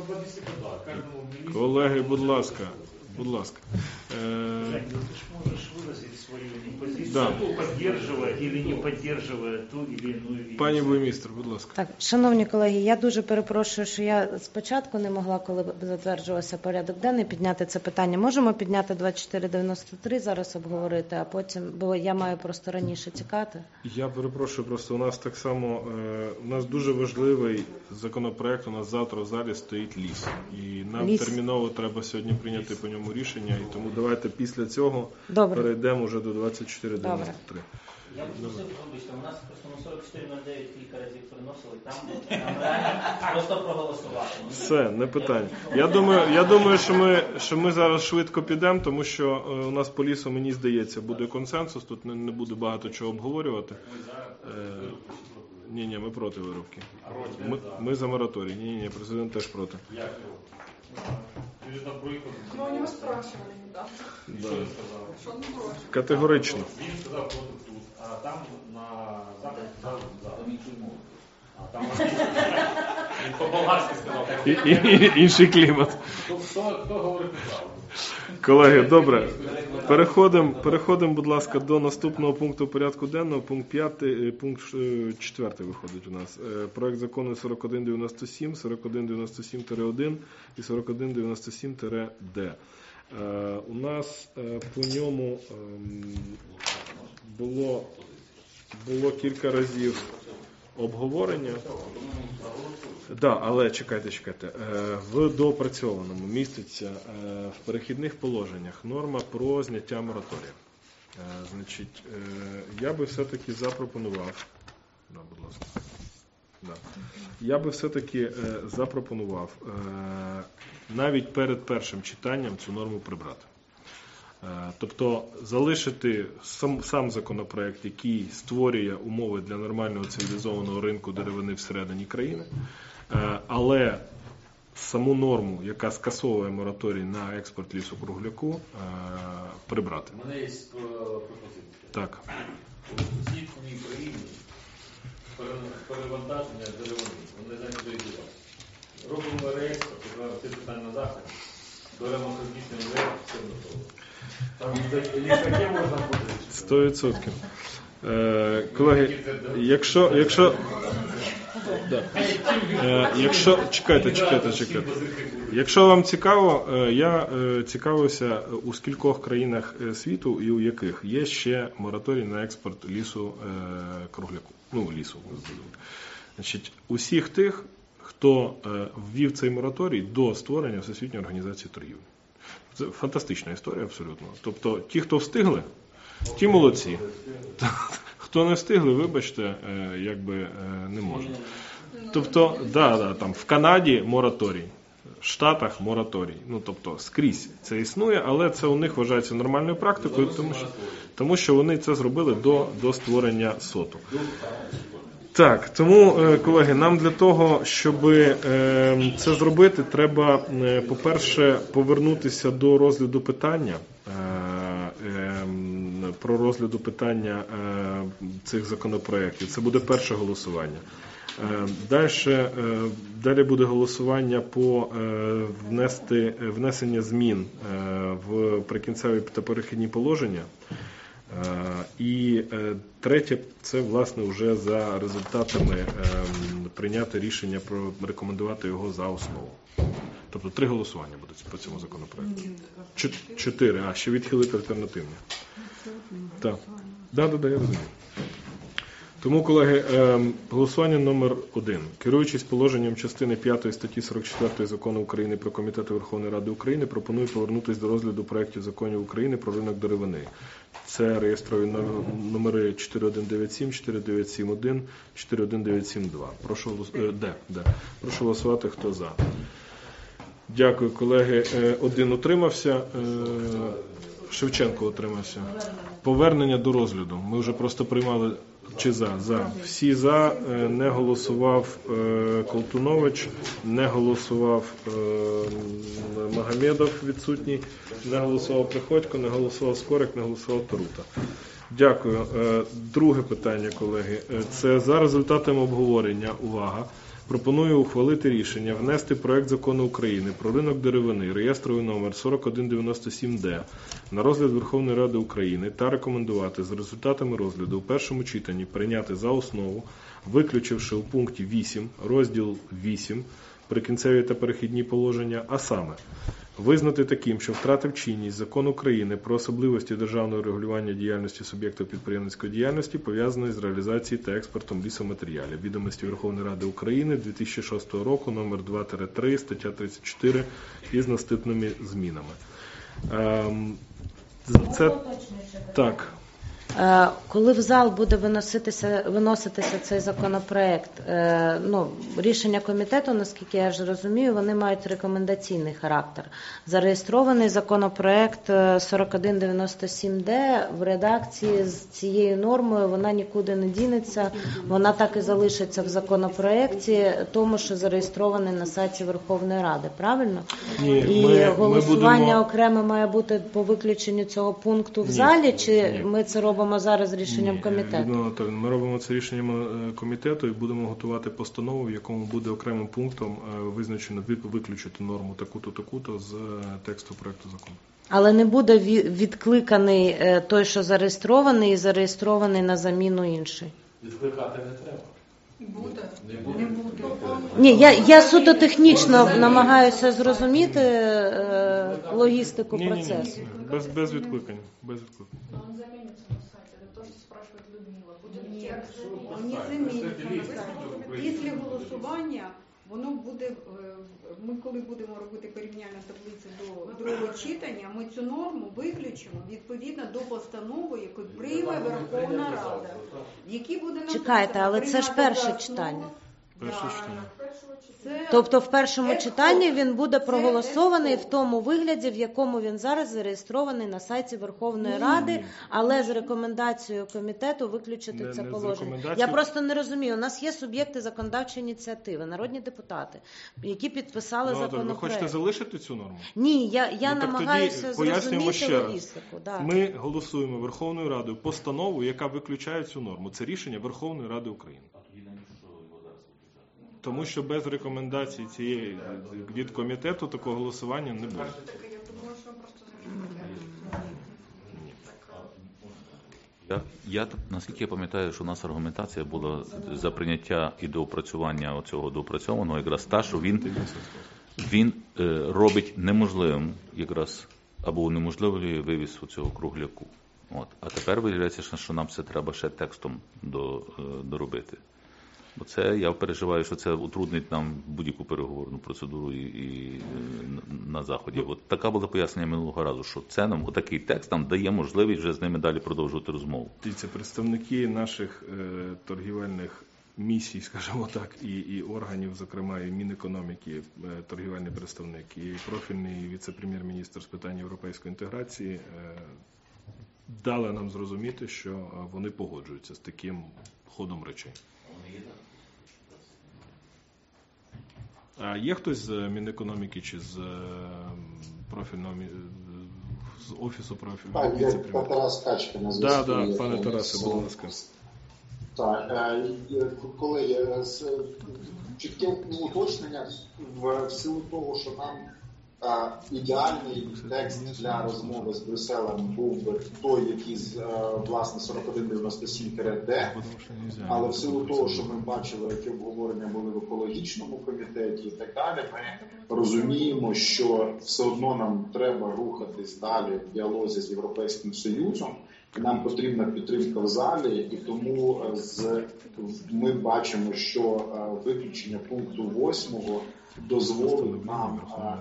Колеги, будь ласка. Будь ласка. Ты же можешь выразить свою позицию, поддерживая или не поддерживая ту или иную идею. Пані Буймістер, будь ласка. Так, шановні колеги, я дуже перепрошую, що я спочатку не могла, коли затверджувався порядок денний, підняти це питання. Можемо підняти 2493 зараз обговорити, а потім, бо я маю просто раніше тікати. Я перепрошую, просто у нас так само, у нас дуже важливий законопроект, у нас завтра в залі стоїть ліс. І нам терміново треба сьогодні прийняти по ньому рішення, і тому давайте після цього перейдемо вже до 2493. Я б просив, вибачте, у нас просто на 44.09 кілька разів приносили, там реально просто проголосувати. Все, не питання. Я думаю, що ми зараз швидко підемо, тому що у нас по лісу, мені здається, буде консенсус, тут не буде багато чого обговорювати. Ні, ми проти вирубки. Ми за мораторій. Ні, президент теж проти. Ну, у него спрашивали недавно. Да. Что он против? Категорично. Він сказав проти тут, а там на запад сказав за. А там він по-болгарськи сказав. Інший клімат. Хто говорить неправду? Колеги, добре. Переходимо, будь ласка, до наступного пункту порядку денного. Пункт 5, пункт 4 виходить у нас. Проект закону 4197, 4197-1 і 4197-Д. У нас по ньому було кілька разів обговорення. Да, але чекайте. В доопрацьованому міститься в перехідних положеннях норма про зняття мораторію. Значить, я би все-таки запропонував, будь ласка. Я би все-таки запропонував навіть перед першим читанням цю норму прибрати. Тобто залишити сам законопроект, який створює умови для нормального цивілізованого ринку деревини всередині країни, але саму норму, яка скасовує мораторій на експорт лісу-кругляку, прибрати. У мене є пропозиція. Так. У сусідній країні перевантаження деревини, вони не доїдуть. Робимо реєстр, покладаємо це питання на захід, беремо космічний лев, все готово. Там лісаки можна буде. 100%. Колеги, якщо чекайте. Якщо вам цікаво, я цікавився, у скількох країнах світу і у яких є ще мораторій на експорт лісу-кругляку. Лісу. Значить, усіх тих, хто ввів цей мораторій до створення Всесвітньої організації торгівлі. Це фантастична історія абсолютно. Тобто ті, хто встигли, ті молодці. Хто не встигли, вибачте, не можна. Тобто, там в Канаді мораторій, в Штатах мораторій. Тобто скрізь це існує, але це у них вважається нормальною практикою, тому що вони це зробили до створення СОТу. Так, тому, колеги, нам для того, щоб це зробити, треба, по-перше, повернутися до розгляду питання, про розгляду питання цих законопроєктів. Це буде перше голосування. Далі буде голосування по внесення змін в прикінцеві та перехідні положення. І третє, це, власне, вже за результатами прийняти рішення про рекомендувати його за основу. Тобто 3 голосування будуть по цьому законопроекту. 4, ще відхилити альтернативні. Так, я розумію. Тому, колеги, голосування номер 1. Керуючись положенням частини 5 статті 44 Закону України про Комітети Верховної Ради України, пропоную повернутися до розгляду проєктів законів України про ринок деревини. Це реєстрові номери 4197, 4971, 41972. Прошу голосувати, хто за. Дякую, колеги. 1 утримався. Шевченко утримався. Повернення до розгляду. Ми вже просто приймали Чи за? За. Всі за. Не голосував Колтунович, не голосував Магомедов відсутній, не голосував Приходько, не голосував Скорик, не голосував Тарута. Дякую. Друге питання, колеги. Це за результатами обговорення, увага, пропоную ухвалити рішення внести проект закону України про ринок деревини, реєстровий номер 4197-д, на розгляд Верховної Ради України та рекомендувати за результатами розгляду у першому читанні прийняти за основу, виключивши у пункті 8, розділ 8, прикінцеві та перехідні положення, а саме визнати таким, що втратив чинність Закон України про особливості державного регулювання діяльності суб'єктів підприємницької діяльності, пов'язаної з реалізацією та експортом лісоматеріалів. Відомості Верховної Ради України 2006 року, номер 2-3, стаття 34, із наступними змінами. Це так. Коли в зал буде виноситися цей законопроект, рішення комітету, наскільки я ж розумію, вони мають рекомендаційний характер. Зареєстрований законопроект 4197-д в редакції з цією нормою, вона нікуди не дінеться, вона так і залишиться в законопроекті, тому що зареєстрований на сайті Верховної Ради, правильно? Ні, і голосування окремо має бути по виключенню цього пункту в залі, чи ми це робимо зараз рішенням комітету? Ми робимо це рішенням комітету і будемо готувати постанову, в якому буде окремим пунктом визначено виключити норму таку-то з тексту проекту закону. Але не буде відкликаний той, що зареєстрований, і зареєстрований на заміну інший? Відкликати не треба. Буде. Не буде. Ні, я суто технічно намагаюся зрозуміти логістику процесу. Без відкликання. Без відкликання. Вони замінять. Після голосування воно буде, ми коли будемо робити порівняльну таблицю до другого читання, ми цю норму виключимо відповідно до постанови, яку прийме Верховна Рада. Які буде написано, чекайте, але це ж перше читання. Перше читання. Тобто в першому читанні він буде проголосований в тому вигляді, в якому він зараз зареєстрований на сайті Верховної Ради, але з рекомендацією комітету виключити це положення. Я просто не розумію. У нас є суб'єкти законодавчої ініціативи, народні депутати, які підписали законопроект. Ви хочете залишити цю норму? Ні, я намагаюся зрозуміти логістику. Ми голосуємо Верховною Радою постанову, яка виключає цю норму. Це рішення Верховної Ради України. Тому що без рекомендацій цієї від комітету такого голосування не буде. Наскільки я пам'ятаю, що у нас аргументація була за прийняття і доопрацювання цього доопрацьованого якраз та, що він робить неможливим якраз або унеможливлює вивіз цього кругляку. А тепер виявляється, що нам це треба ще текстом доробити. Бо це, я переживаю, що це утруднить нам будь-яку переговорну процедуру і на Заході. Така була пояснення минулого разу, що це нам, отакий текст нам дає можливість вже з ними далі продовжувати розмову. Це представники наших торгівельних місій, скажімо так, і органів, зокрема і Мінекономіки, торгівельний представник, і профільний віце-прем'єр-міністр з питань європейської інтеграції дали нам зрозуміти, що вони погоджуються з таким ходом речей. А є хтось з Мінекономіки чи з профільного з офісу профільного віце-прем'єра? Так, Тарас Качка на зв'язку. Так, пане Тарасе, будь ласка. Так, колеги, чітке уточнення в силу того, що нам ідеальний текст для розмови з Брюсселем був би той, який, власне, 4197-д, але в силу того, що ми бачили, які обговорення були в екологічному комітеті і так далі, ми розуміємо, що все одно нам треба рухатись далі в діалозі з Європейським Союзом, і нам потрібна підтримка в залі, і тому ми бачимо, що виключення пункту 8 дозволить нам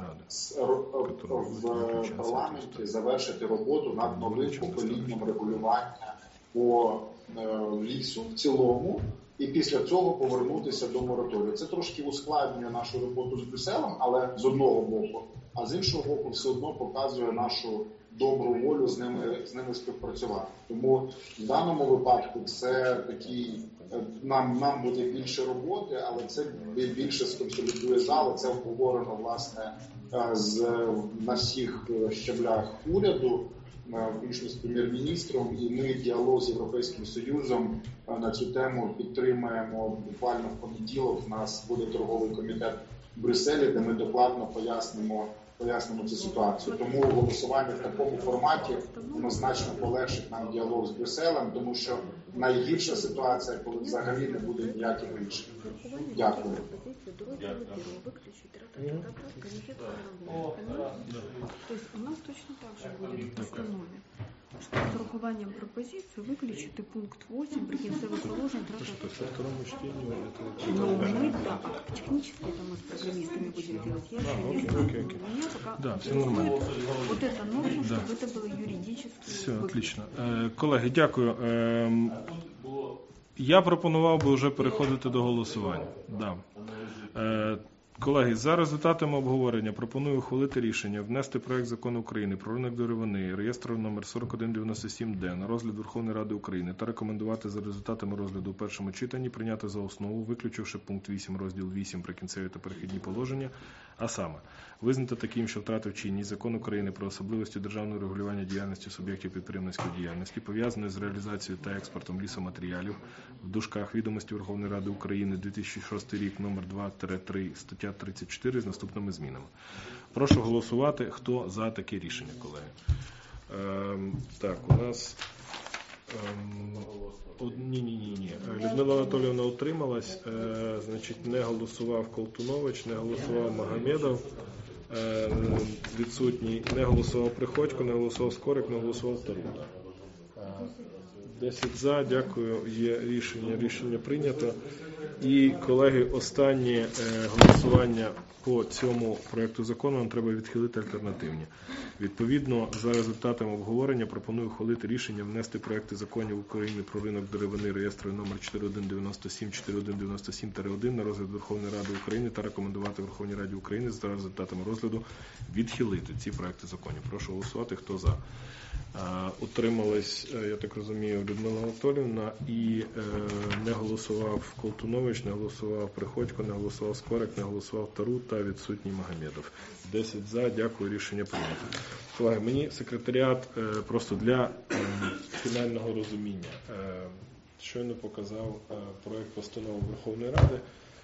в парламенті завершити роботу над новим поколінням регулювання по лісу в цілому, і після цього повернутися до мораторію. Це трошки ускладнює нашу роботу з Брюсселем, але з одного боку, а з іншого боку все одно показує нашу добру волю з ними співпрацювати. Тому в даному випадку це такий, нам буде більше роботи, але це більше сконсолідує зал, це обговорено, власне, на всіх щаблях уряду, включно з прем'єр-міністром, і ми діалог з Європейським Союзом на цю тему підтримуємо. Буквально в понеділок у нас буде торговий комітет в Брюсселі, де ми докладно пояснимо цю ситуацію. Тому голосування в такому форматі воно значно полегшить нам діалог з Брюсселем, тому що найгірша ситуація, коли взагалі не буде ніяких рішень. Дякую. Тобто у нас точно так же буде в постанові. З урахуванням пропозиції виключити пункт 8 прикінцевих положень. Ну, мы, да, технически это мы с программистами будем делать. Я еще не знаю. У меня пока да, все нормально. Вот эта норма, чтобы это было юридически. Все, отлично. Колеги, дякую. Я пропонував би вже переходити до голосування. Да. Колеги, за результатами обговорення пропоную ухвалити рішення внести проект закону України про ринок деревини, реєстровий номер 4197-Д на розгляд Верховної Ради України та рекомендувати за результатами розгляду у першому читанні прийняти за основу, виключивши пункт 8 розділ 8 Прикінцеві та перехідні положення, а саме визнати таким, що втратив чинність Закон України про особливості державного регулювання діяльності суб'єктів підприємницької діяльності, пов'язаної з реалізацією та експортом лісоматеріалів, в дужках відомості Верховної Ради України, 2006 рік, номер 2-3, стаття 34 з наступними змінами. Прошу голосувати, хто за таке рішення, колеги. Так, у нас... Ні. Людмила Анатоліївна утрималась, значить, не голосував Колтунович, не голосував Магомедов, відсутній, не голосував Приходько, не голосував Скорик, не голосував Тарута. 10 за, дякую, є рішення прийнято. І, колеги, останнє голосування по цьому проекту закону нам треба відхилити альтернативні. Відповідно, за результатами обговорення пропоную ухвалити рішення внести проекти законів України про ринок деревини реєстровий номер 4197, 4197-1 на розгляд Верховної Ради України та рекомендувати Верховній Раді України за результатами розгляду відхилити ці проекти законів. Прошу голосувати, хто за. Утрималась, я так розумію, Людмила Анатоліївна, і не голосував Колтунович, не голосував Приходько, не голосував Скорик, не голосував Тарут та відсутній Магомедов. 10 за, дякую, рішення прийнято. Колеги, мені секретаріат просто для фінального розуміння щойно показав проект постанови Верховної Ради.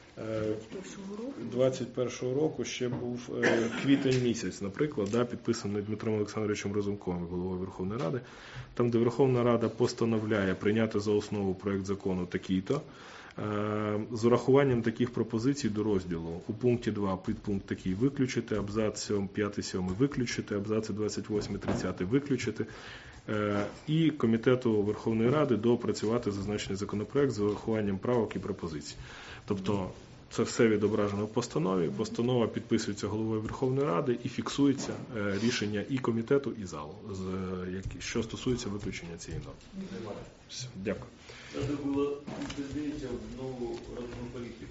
21-го року ще був квітень місяць, наприклад, підписаний Дмитром Олександровичем Разумковим, головою Верховної Ради, там, де Верховна Рада постановляє прийняти за основу проект закону такий-то, з урахуванням таких пропозицій до розділу. У пункті 2 підпункт такий виключити, абзац 5-7 виключити, абзаци 28-30 виключити, і Комітету Верховної Ради доопрацювати зазначений законопроект з урахуванням правок і пропозицій. Тобто це все відображено в постанові. Постанова підписується головою Верховної Ради і фіксується рішення і комітету, і залу, що стосується виключення цієї норми. Все, дякую. Треба було дивитися в нову розмовну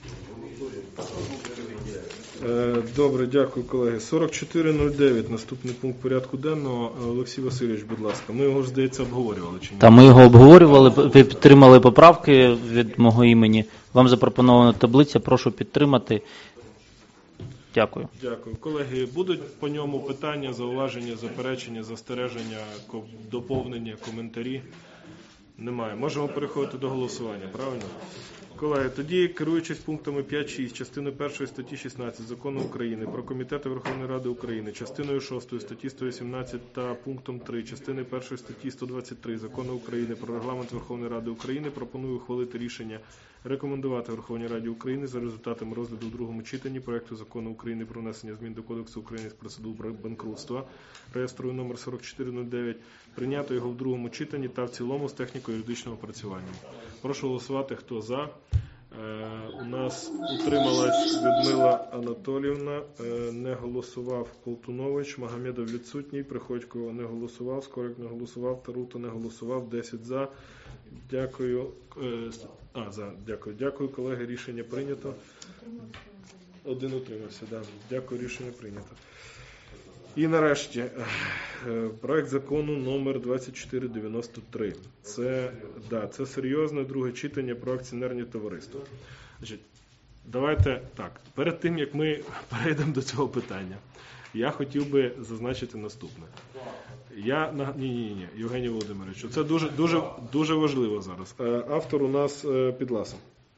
політику. Добре, дякую, колеги. 4409, наступний пункт порядку денного. Олексій Васильович, будь ласка. Ми його, здається, обговорювали, чи ні? Та ми його обговорювали, ви підтримали поправки від мого імені. Вам запропонована таблиця, прошу підтримати. Дякую. Дякую. Колеги, будуть по ньому питання, зауваження, заперечення, застереження, доповнення, коментарі? Немає. Можемо переходити до голосування, правильно? Колеги, тоді, керуючись пунктами 5.6 частини 1 статті 16 Закону України про Комітети Верховної Ради України, частиною 6 статті 118 та пунктом 3 частини 1 статті 123 Закону України про Регламент Верховної Ради України, пропоную ухвалити рішення рекомендувати Верховній Раді України за результатами розгляду у другому читанні проекту Закону України про внесення змін до Кодексу України з процедур банкрутства, реєстровий номер 4409, прийняти його в другому читанні та в цілому з техніко-юридичним опрацюванням. Прошу голосувати, хто за. У нас утрималась Людмила Анатоліївна, не голосував Колтунович, Магомедов відсутній, Приходько не голосував, Скорик не голосував, Тарута не голосував, 10 за. Дякую. Дякую, колеги, рішення прийнято. Один утримався, да. Дякую, рішення прийнято. І нарешті, проект закону номер 2493. Це серйозне друге читання про акціонерні товариства. Значить, давайте так, перед тим, як ми перейдемо до цього питання, я хотів би зазначити наступне. Ні, Євгеній Володимирович, це дуже важливо зараз. Автор у нас Підласа.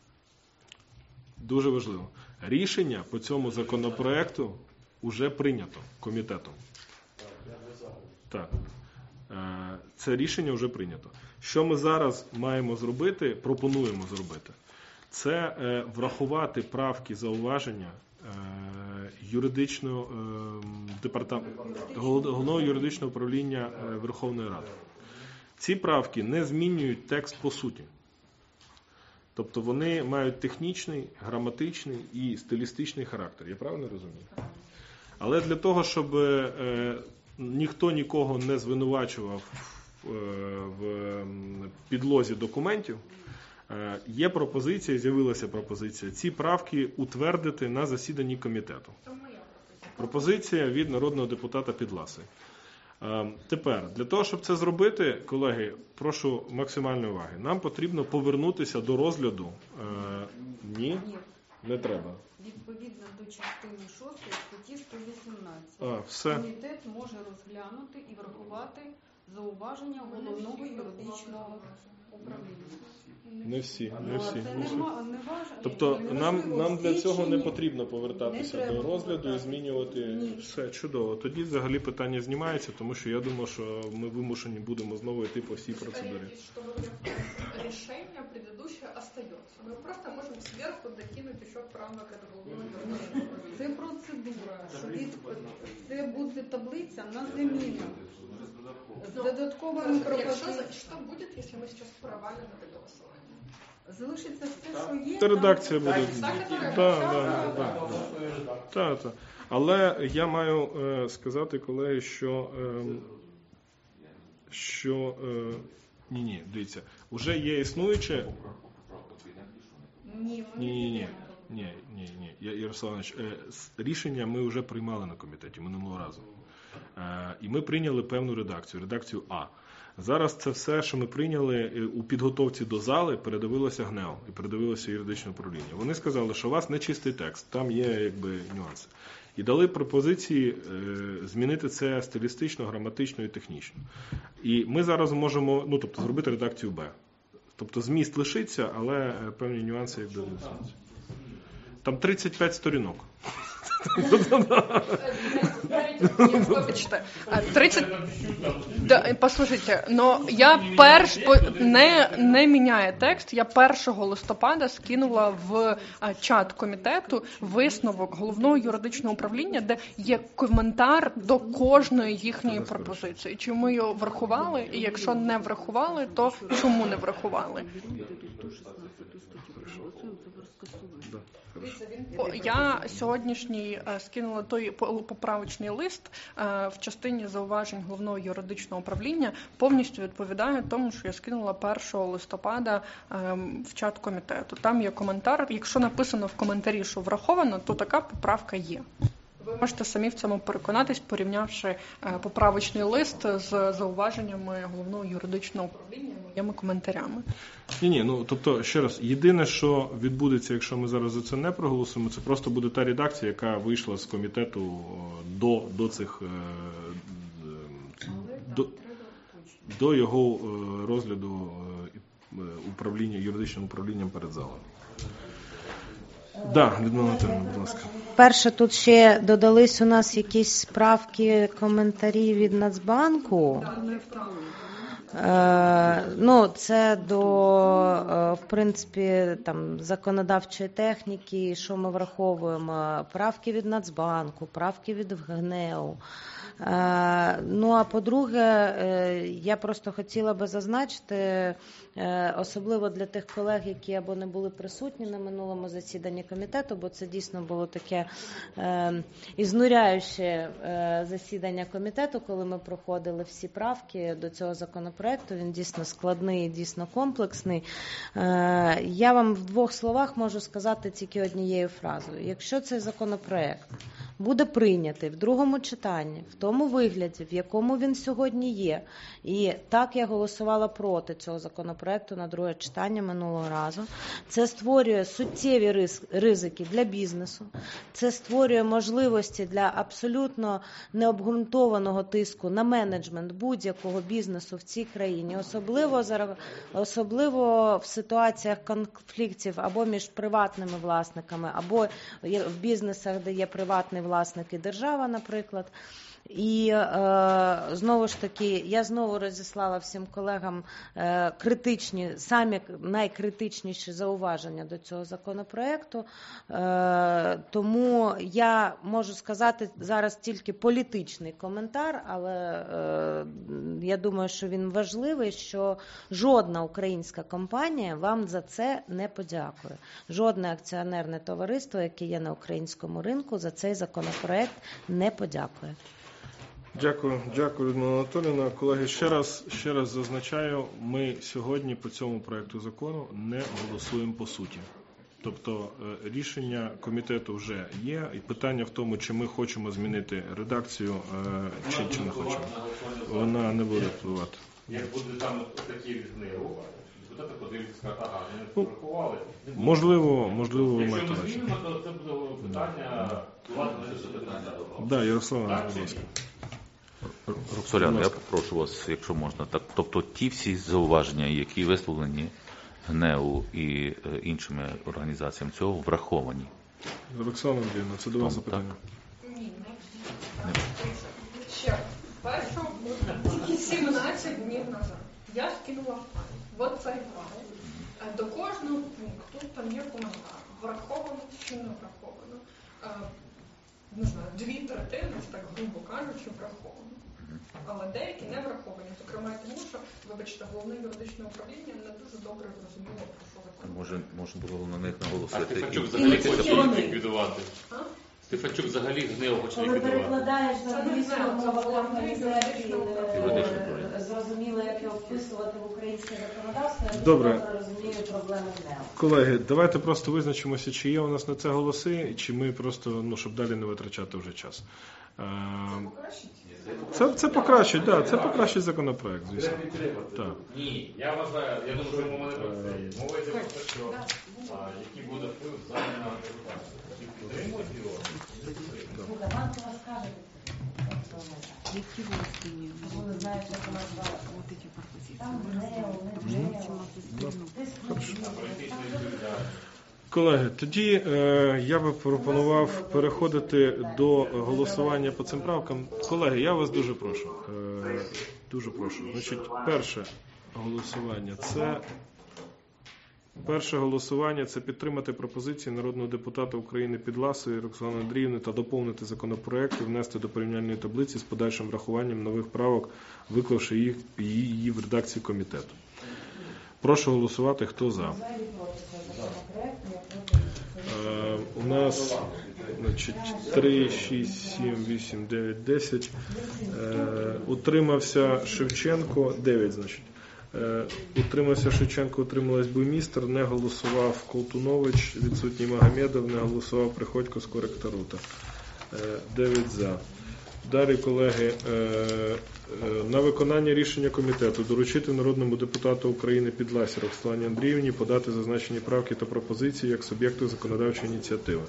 Дуже важливо. Рішення по цьому законопроекту уже прийнято комітетом. Так. Це рішення вже прийнято. Що ми зараз маємо зробити, пропонуємо зробити, це врахувати правки, зауваження юридичного департаменту, Головного юридичного управління Верховної Ради. Ці правки не змінюють текст по суті. Тобто вони мають технічний, граматичний і стилістичний характер. Я правильно розумію? Але для того, щоб ніхто нікого не звинувачував в підлозі документів, є пропозиція, з'явилася пропозиція ці правки утвердити на засіданні комітету. Пропозиція від народного депутата Підласи. Тепер, для того, щоб це зробити, колеги, прошу максимальної уваги. Нам потрібно повернутися до розгляду. Ні, не треба. Відповідно до частини 6 статті 118. Комітет може розглянути і врахувати зауваження Головного юридичного управління. Не всі. Тобто нам для цього не потрібно повертатися до розгляду і змінювати. Все чудово. Тоді взагалі питання знімається, тому що я думаю, що ми вимушені будемо знову йти по всій процедурі. Рішення предыдущее остается. Мы просто можем сверху докинуть еще правок этого Головного. Це процедура. Це буде таблиця на заміну. З додатковими пропозиціями. Что будет, если мы сейчас провалим это голосование? Залишиться все, що є. Та редакція буде. Так. Але я маю сказати, колеги, що ні, дивіться, вже є існуюче. Ні. Ярослав Іванович, рішення ми вже приймали на комітеті минулого разу. І ми прийняли певну редакцію А. Зараз це все, що ми прийняли у підготовці до зали, передивилося ГНЕУ і передивилося юридичне управління. Вони сказали, що у вас не чистий текст, там є нюанси. І дали пропозиції змінити це стилістично, граматично і технічно. І ми зараз можемо, зробити редакцію Б. Тобто зміст лишиться, але певні нюанси внесуться. Там 35 сторінок. Вибачте, 30... Послухайте, но я не міняє текст, я 1 листопада скинула в чат комітету висновок Головного юридичного управління, де є коментар до кожної їхньої пропозиції. Чи ми його врахували, і якщо не врахували, то чому не врахували? Я сьогоднішній скинула той поправочний лист в частині зауважень Головного юридичного управління, повністю відповідає тому, що я скинула 1 листопада в чат комітету. Там є коментар, якщо написано в коментарі, що враховано, то така поправка є. Ви можете самі в цьому переконатись, порівнявши поправочний лист з зауваженнями Головного юридичного управління і моїми коментарями. Тобто, ще раз, єдине, що відбудеться, якщо ми зараз за це не проголосуємо, це просто буде та редакція, яка вийшла з комітету до цих до його розгляду юридичним управлінням перед залом. Людмила Анатоліївна, будь ласка. Перше, тут ще додались у нас якісь справки, коментарі від Нацбанку. Це до, в принципі, законодавчої техніки, що ми враховуємо. Правки від Нацбанку, правки від ГНЕУ. А по-друге, я просто хотіла би зазначити, особливо для тих колег, які або не були присутні на минулому засіданні комітету, бо це дійсно було таке ізнуряюче засідання комітету, коли ми проходили всі правки до цього законопроекту. Він дійсно складний, дійсно комплексний. Я вам в 2 словах можу сказати тільки однією фразою. Якщо цей законопроект буде прийнятий в другому читанні, в тому вигляді, в якому він сьогодні є, і так я голосувала проти цього законопроекту на друге читання минулого разу, це створює суттєві ризики для бізнесу, це створює можливості для абсолютно необґрунтованого тиску на менеджмент будь-якого бізнесу в цій країні, особливо в ситуаціях конфліктів або між приватними власниками, або в бізнесах, де є приватний власник і держава, наприклад. І знову ж таки, я знову розіслала всім колегам самі найкритичніші зауваження до цього законопроекту, тому я можу сказати зараз тільки політичний коментар, але я думаю, що він важливий, що жодна українська компанія вам за це не подякує. Жодне акціонерне товариство, яке є на українському ринку, за цей законопроект не подякує. Дякую, Людмила Анатоліївна. Колеги, ще раз зазначаю, ми сьогодні по цьому проекту закону не голосуємо по суті. Тобто рішення комітету вже є, і питання в тому, чи ми хочемо змінити редакцію, чи не хочемо. Вона не буде впливати. Як буде там такі від ГНЕУ, депутати подивляться, скажуть, ага, вони не порахували. Можливо, ви маєте Якщо ми рацію. змінимо, то це буде питання, влади не це питання. Так, Ярослава, будь ласка. Роксоляна, я попрошу вас, якщо можна, так, тобто ті всі зауваження, які висловлені ГНЕУ і іншими організаціями цього, враховані. Роксана Андріївна, це до вас запитання. Ні, ще першого тільки 17 днів назад я скинула файл. От цей файл. До кожного пункту там є коментар. Враховано чи не враховано. Не знаю, 2/3, так грубо кажучи, враховано. Але деякі не враховані. Зокрема, тому що, вибачте, головне юридичне управління не дуже добре розуміло, про що закон. Можна було на них наголосити. А Стефанчук взагалі хоче ліквідувати. Стефанчук взагалі ГНЕУ хоче Коли ліквідувати. перекладаєш на англійську мову, зрозуміло, як його вписувати в українське законодавство, я Добре. добре розумію проблеми ГНЕУ. Колеги, давайте просто визначимося, чи є у нас на це голоси, чи ми просто, щоб далі не витрачати вже час. Це покращить, да, це покращить законопроект, звісно. Так. Ні, я вважаю, я думаю, що мова не про це. Мова йде про те, що який буде вплив зараз на депутатів. Чи підтримують його? Банкова скаже, які власні? Ви знаєте, як у нас зараз там Колеги, тоді я би пропонував переходити до голосування по цим правкам. Колеги, я вас дуже прошу. Дуже прошу. Значить, перше голосування це підтримати пропозиції народного депутата України Підласої Роксолани Андріївни та доповнити законопроект і внести до порівняльної таблиці з подальшим врахуванням нових правок, виклавши її в редакції комітету. Прошу голосувати, хто за. У нас 3, 6, 7, 8, 9, 10. Утримався Шевченко, 9, значить. Утримався Шевченко, утрималась Буймістер, не голосував Колтунович, відсутній Магомедов, не голосував Приходько, Скорик та Рута. 9 за. Далі, колеги, на виконання рішення комітету доручити народному депутату України Підласі Роксолані Андріївні подати зазначені правки та пропозиції як суб'єкту законодавчої ініціативи.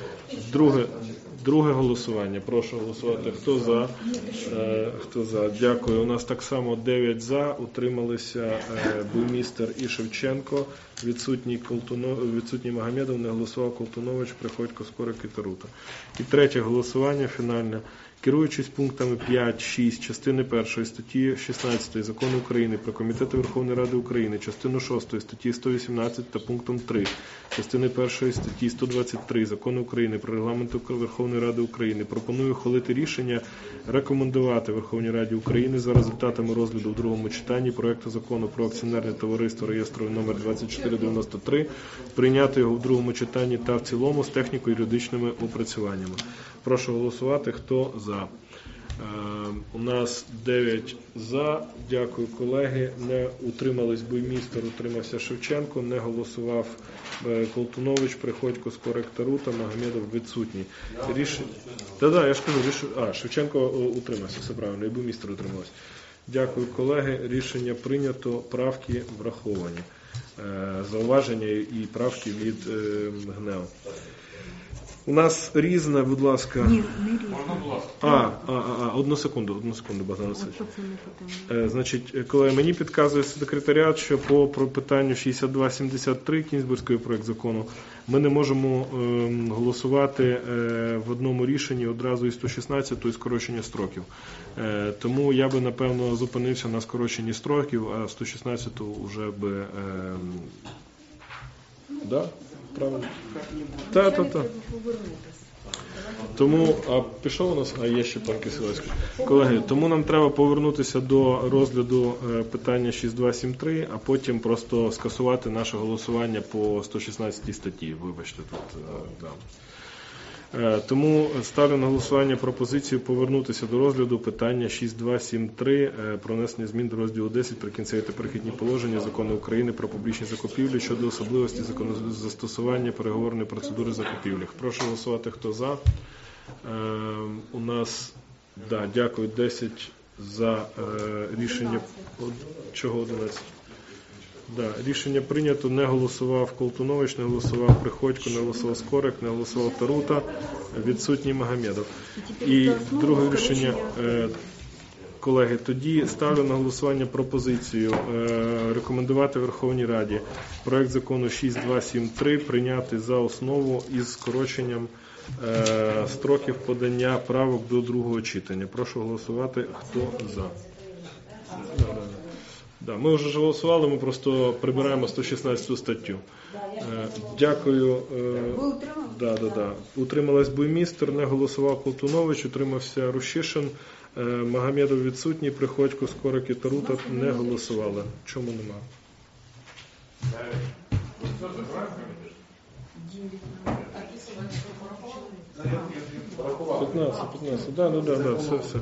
Друге голосування. Прошу голосувати. Хто за? Хто за? Дякую. У нас так само 9 за. Утрималися Буймістер і Шевченко. Відсутній Магомедов, не голосував Колтунович, Приходько, Скорик і Тарута. І третє голосування, фінальне. Керуючись пунктами 5, 6, частини 1 статті 16 Закону України про Комітети Верховної Ради України, частину 6 статті 118 та пунктом 3 частини 1 статті 123 Закону України про Регламент Верховної Ради України, пропоную ухвалити рішення рекомендувати Верховній Раді України за результатами розгляду в другому читанні проекту Закону про акціонерне товариство реєстровий номер 2493 прийняти його в другому читанні та в цілому з техніко-юридичними опрацюваннями. Прошу голосувати, хто за. У нас 9 за. Дякую, колеги. Не утримались Буймістер, утримався Шевченко, не голосував Колтунович, Приходько, Скорик, Тарута, Магомедов відсутній. Рішення. Я ж кажу, Шевченко утримався, все правильно, і Буймістер утримався. Дякую, колеги. Рішення прийнято, правки враховані. Зауваження і правки від ГНЕУ. У нас різне, будь ласка. Ні, не різне. Одну секунду, Богдан Васильович. Значить, колеги, мені підказує секретаріат, що по питанню 6273 Кінзбурзький проект закону ми не можемо голосувати в одному рішенні одразу і 116 і скорочення строків. Тому я би, напевно, зупинився на скороченні строків, а 116-ту вже би... Да? Правильно? Так. Тому, пішов у нас, є ще пан Кисилевський. Колеги, тому нам треба повернутися до розгляду питання 6273, а потім просто скасувати наше голосування по 116 статті. Вибачте, тут, да. Тому ставлю на голосування пропозицію повернутися до розгляду питання 6273 про внесення змін до розділу 10 «Прикінцеві та перехідні положення Закону України про публічні закупівлі» щодо особливості застосування переговорної процедури закупівлі. Прошу голосувати, хто за. У нас, дякую, 10 за рішення. Чого 11? Рішення прийнято. Не голосував Колтунович, не голосував Приходько, не голосував Скорик, не голосував Тарута, відсутній Магомедов. І друге рішення, колеги, тоді ставлю на голосування пропозицію рекомендувати Верховній Раді проект закону 6273 прийняти за основу із скороченням строків подання правок до другого читання. Прошу голосувати, хто за. Ми вже голосували, ми просто прибираємо 116 статтю. Дякую. Ви утримали? Утрималась Буймістер, не голосував Колтунович, утримався Рущишин, Магомедов відсутній, Приходько, Скорик і Тарута не голосували. Чому нема? 15, все.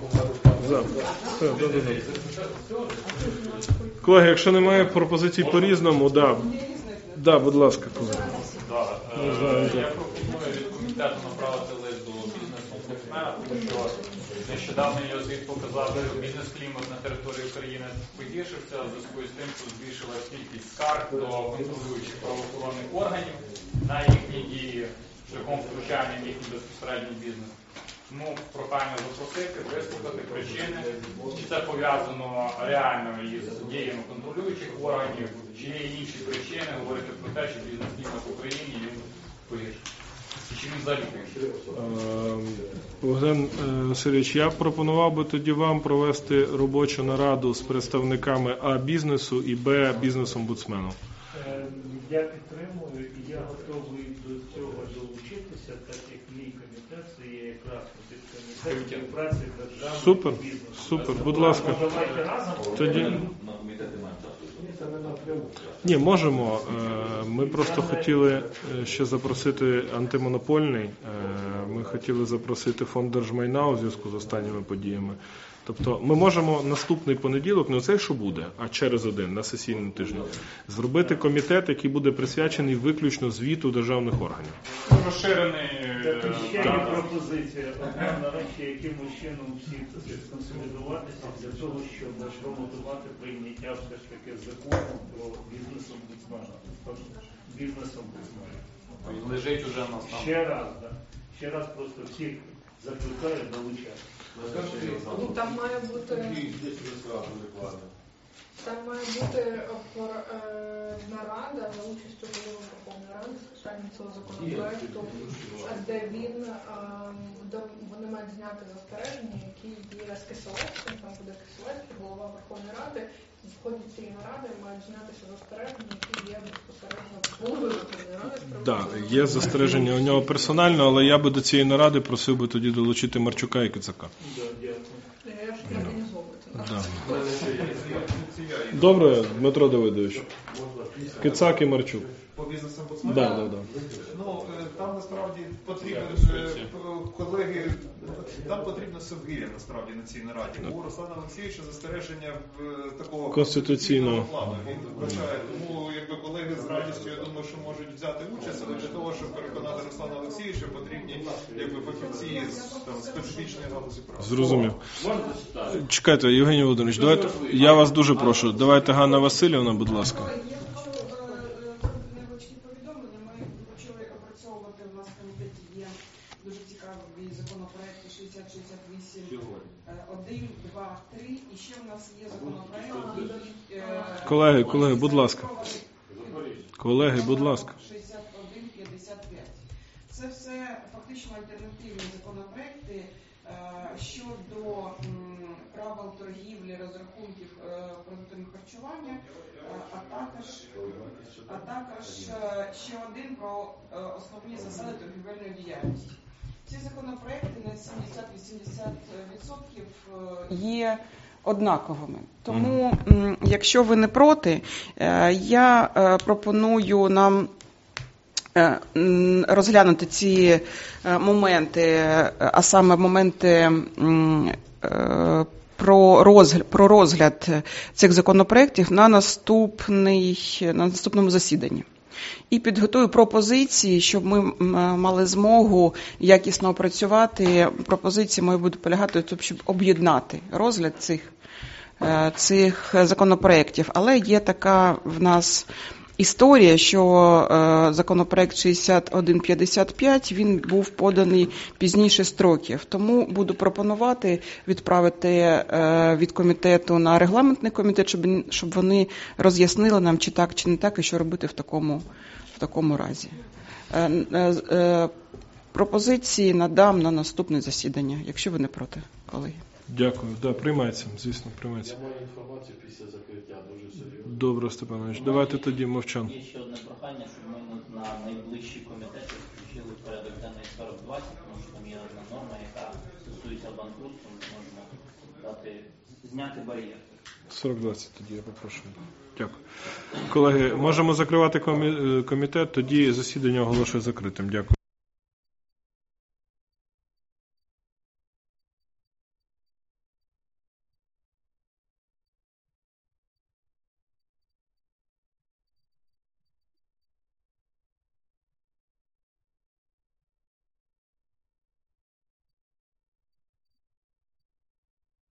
Колеги, якщо немає пропозицій по різному, будь ласка, колеги. Я пропоную від комітету направити лист до бізнес-омбудсмена, тому що нещодавно його звіт показав, що бізнес-клімат на території України погіршився в зв'язку з тим, що збільшилась кількість скарг до контролюючих правоохоронних органів на їхні дії шляхом втручання в їхній безпосередній бізнес. Тому прохання запросити, вислухати причини, чи це пов'язано реально із діями контролюючих органів, чи є інші причини говорити про те, що бізнес-клімат в Україні він погіршився. І чи він взагалі погіршився? Богдан Васильович, я пропонував би тоді вам провести робочу нараду з представниками А бізнесу і Б бізнес-омбудсмену. Я підтримую і я готовий до цього долучитися, так як мій комітет це є якраз комітет співпраці державного бізнесу. Супер, будь ласка. Тоді... Ні, можемо. Ми просто хотіли ще запросити антимонопольний, ми хотіли запросити фонд держмайна у зв'язку з останніми подіями. Тобто ми можемо наступний понеділок, не оцей, що буде, а через один, на сесійному тижні, зробити комітет, який буде присвячений виключно звіту державних органів. Розширений... Так, ще є пропозиція. Одна, нарешті, якимось чином всі сконсолідуватися для того, щоб промотувати прийняття все ж таки закону про бізнес-омбудсмена. Бізнес-омбудсмена. Лежить уже на стан. Ще раз просто всіх закликаю долучати. Там має бути нарада за участю голови Верховної Ради з питань цього законопроекту, де вони мають зняти застереження, які є з Кисилевським, там буде Кисилевський, голова Верховної Ради, в ході цієї наради мають знятися застереження, які є безпосередньо голови Верховної Ради. Так, є застереження у нього персонально, але я би до цієї наради просив би тоді долучити Марчука і Кицака. Я ж організовую це. Добре, Дмитро Давидович. Кицак і Марчук. По бізнес-омбудсмену? Да. Ну, там насправді потрібен колеги, там потрібно Совгиря насправді на цій нараді. У Руслана Олексійовича застереження такого конституційного плану. Він вважає, тому якби колеги з радістю, я думаю, що можуть взяти участь, але для того, щоб переконати Руслана Олексійовича, потрібні якби фахівці з специфічної галузі права. Зрозумів. Чекайте, Євгеній Володимирович, давайте, я вас дуже прошу, давайте Ганна Васильівна, будь ласка. Невеличкі повідомлення. Ми почали опрацьовувати, у нас в комітеті є дуже цікаві законопроекти 60-68, 1, 2, 3, і ще в нас є законопроект, Колеги, будь ласка. Колеги, будь ласка. 61-55. Це все фактично альтернативні законопроекти щодо правил торгівлі, розрахунків продуктами харчування, а також ще один про основні засади торгівельної діяльності. Ці законопроекти на 70-80% є однаковими. Тому, якщо ви не проти, я пропоную нам розглянути ці моменти, а саме моменти про розгляд цих законопроєктів на наступному засіданні. І підготую пропозиції, щоб ми мали змогу якісно опрацювати. Пропозиції мої будуть полягати в тому, щоб об'єднати розгляд цих законопроєктів. Але є така в нас історія, що законопроект 6155, він був поданий пізніше строків. Тому буду пропонувати відправити від комітету на регламентний комітет, щоб вони роз'яснили нам, чи так, чи не так, і що робити в такому разі. Пропозиції надам на наступне засідання, якщо ви не проти, колеги. Дякую. Да, приймається, звісно, приймається. Я маю інформацію після закриття, дуже серйозно. Добре, Степанович. Давайте тоді Мовчан. Є ще одне прохання, щоб ми на найближчі комітети включили в порядок денний 4020, тому що там є одна норма, яка стосується банкрутства, ми можемо зняти бар'єр. 4020 тоді я попрошу. Дякую. Колеги, можемо закривати комітет, тоді засідання оголошую закритим. Дякую.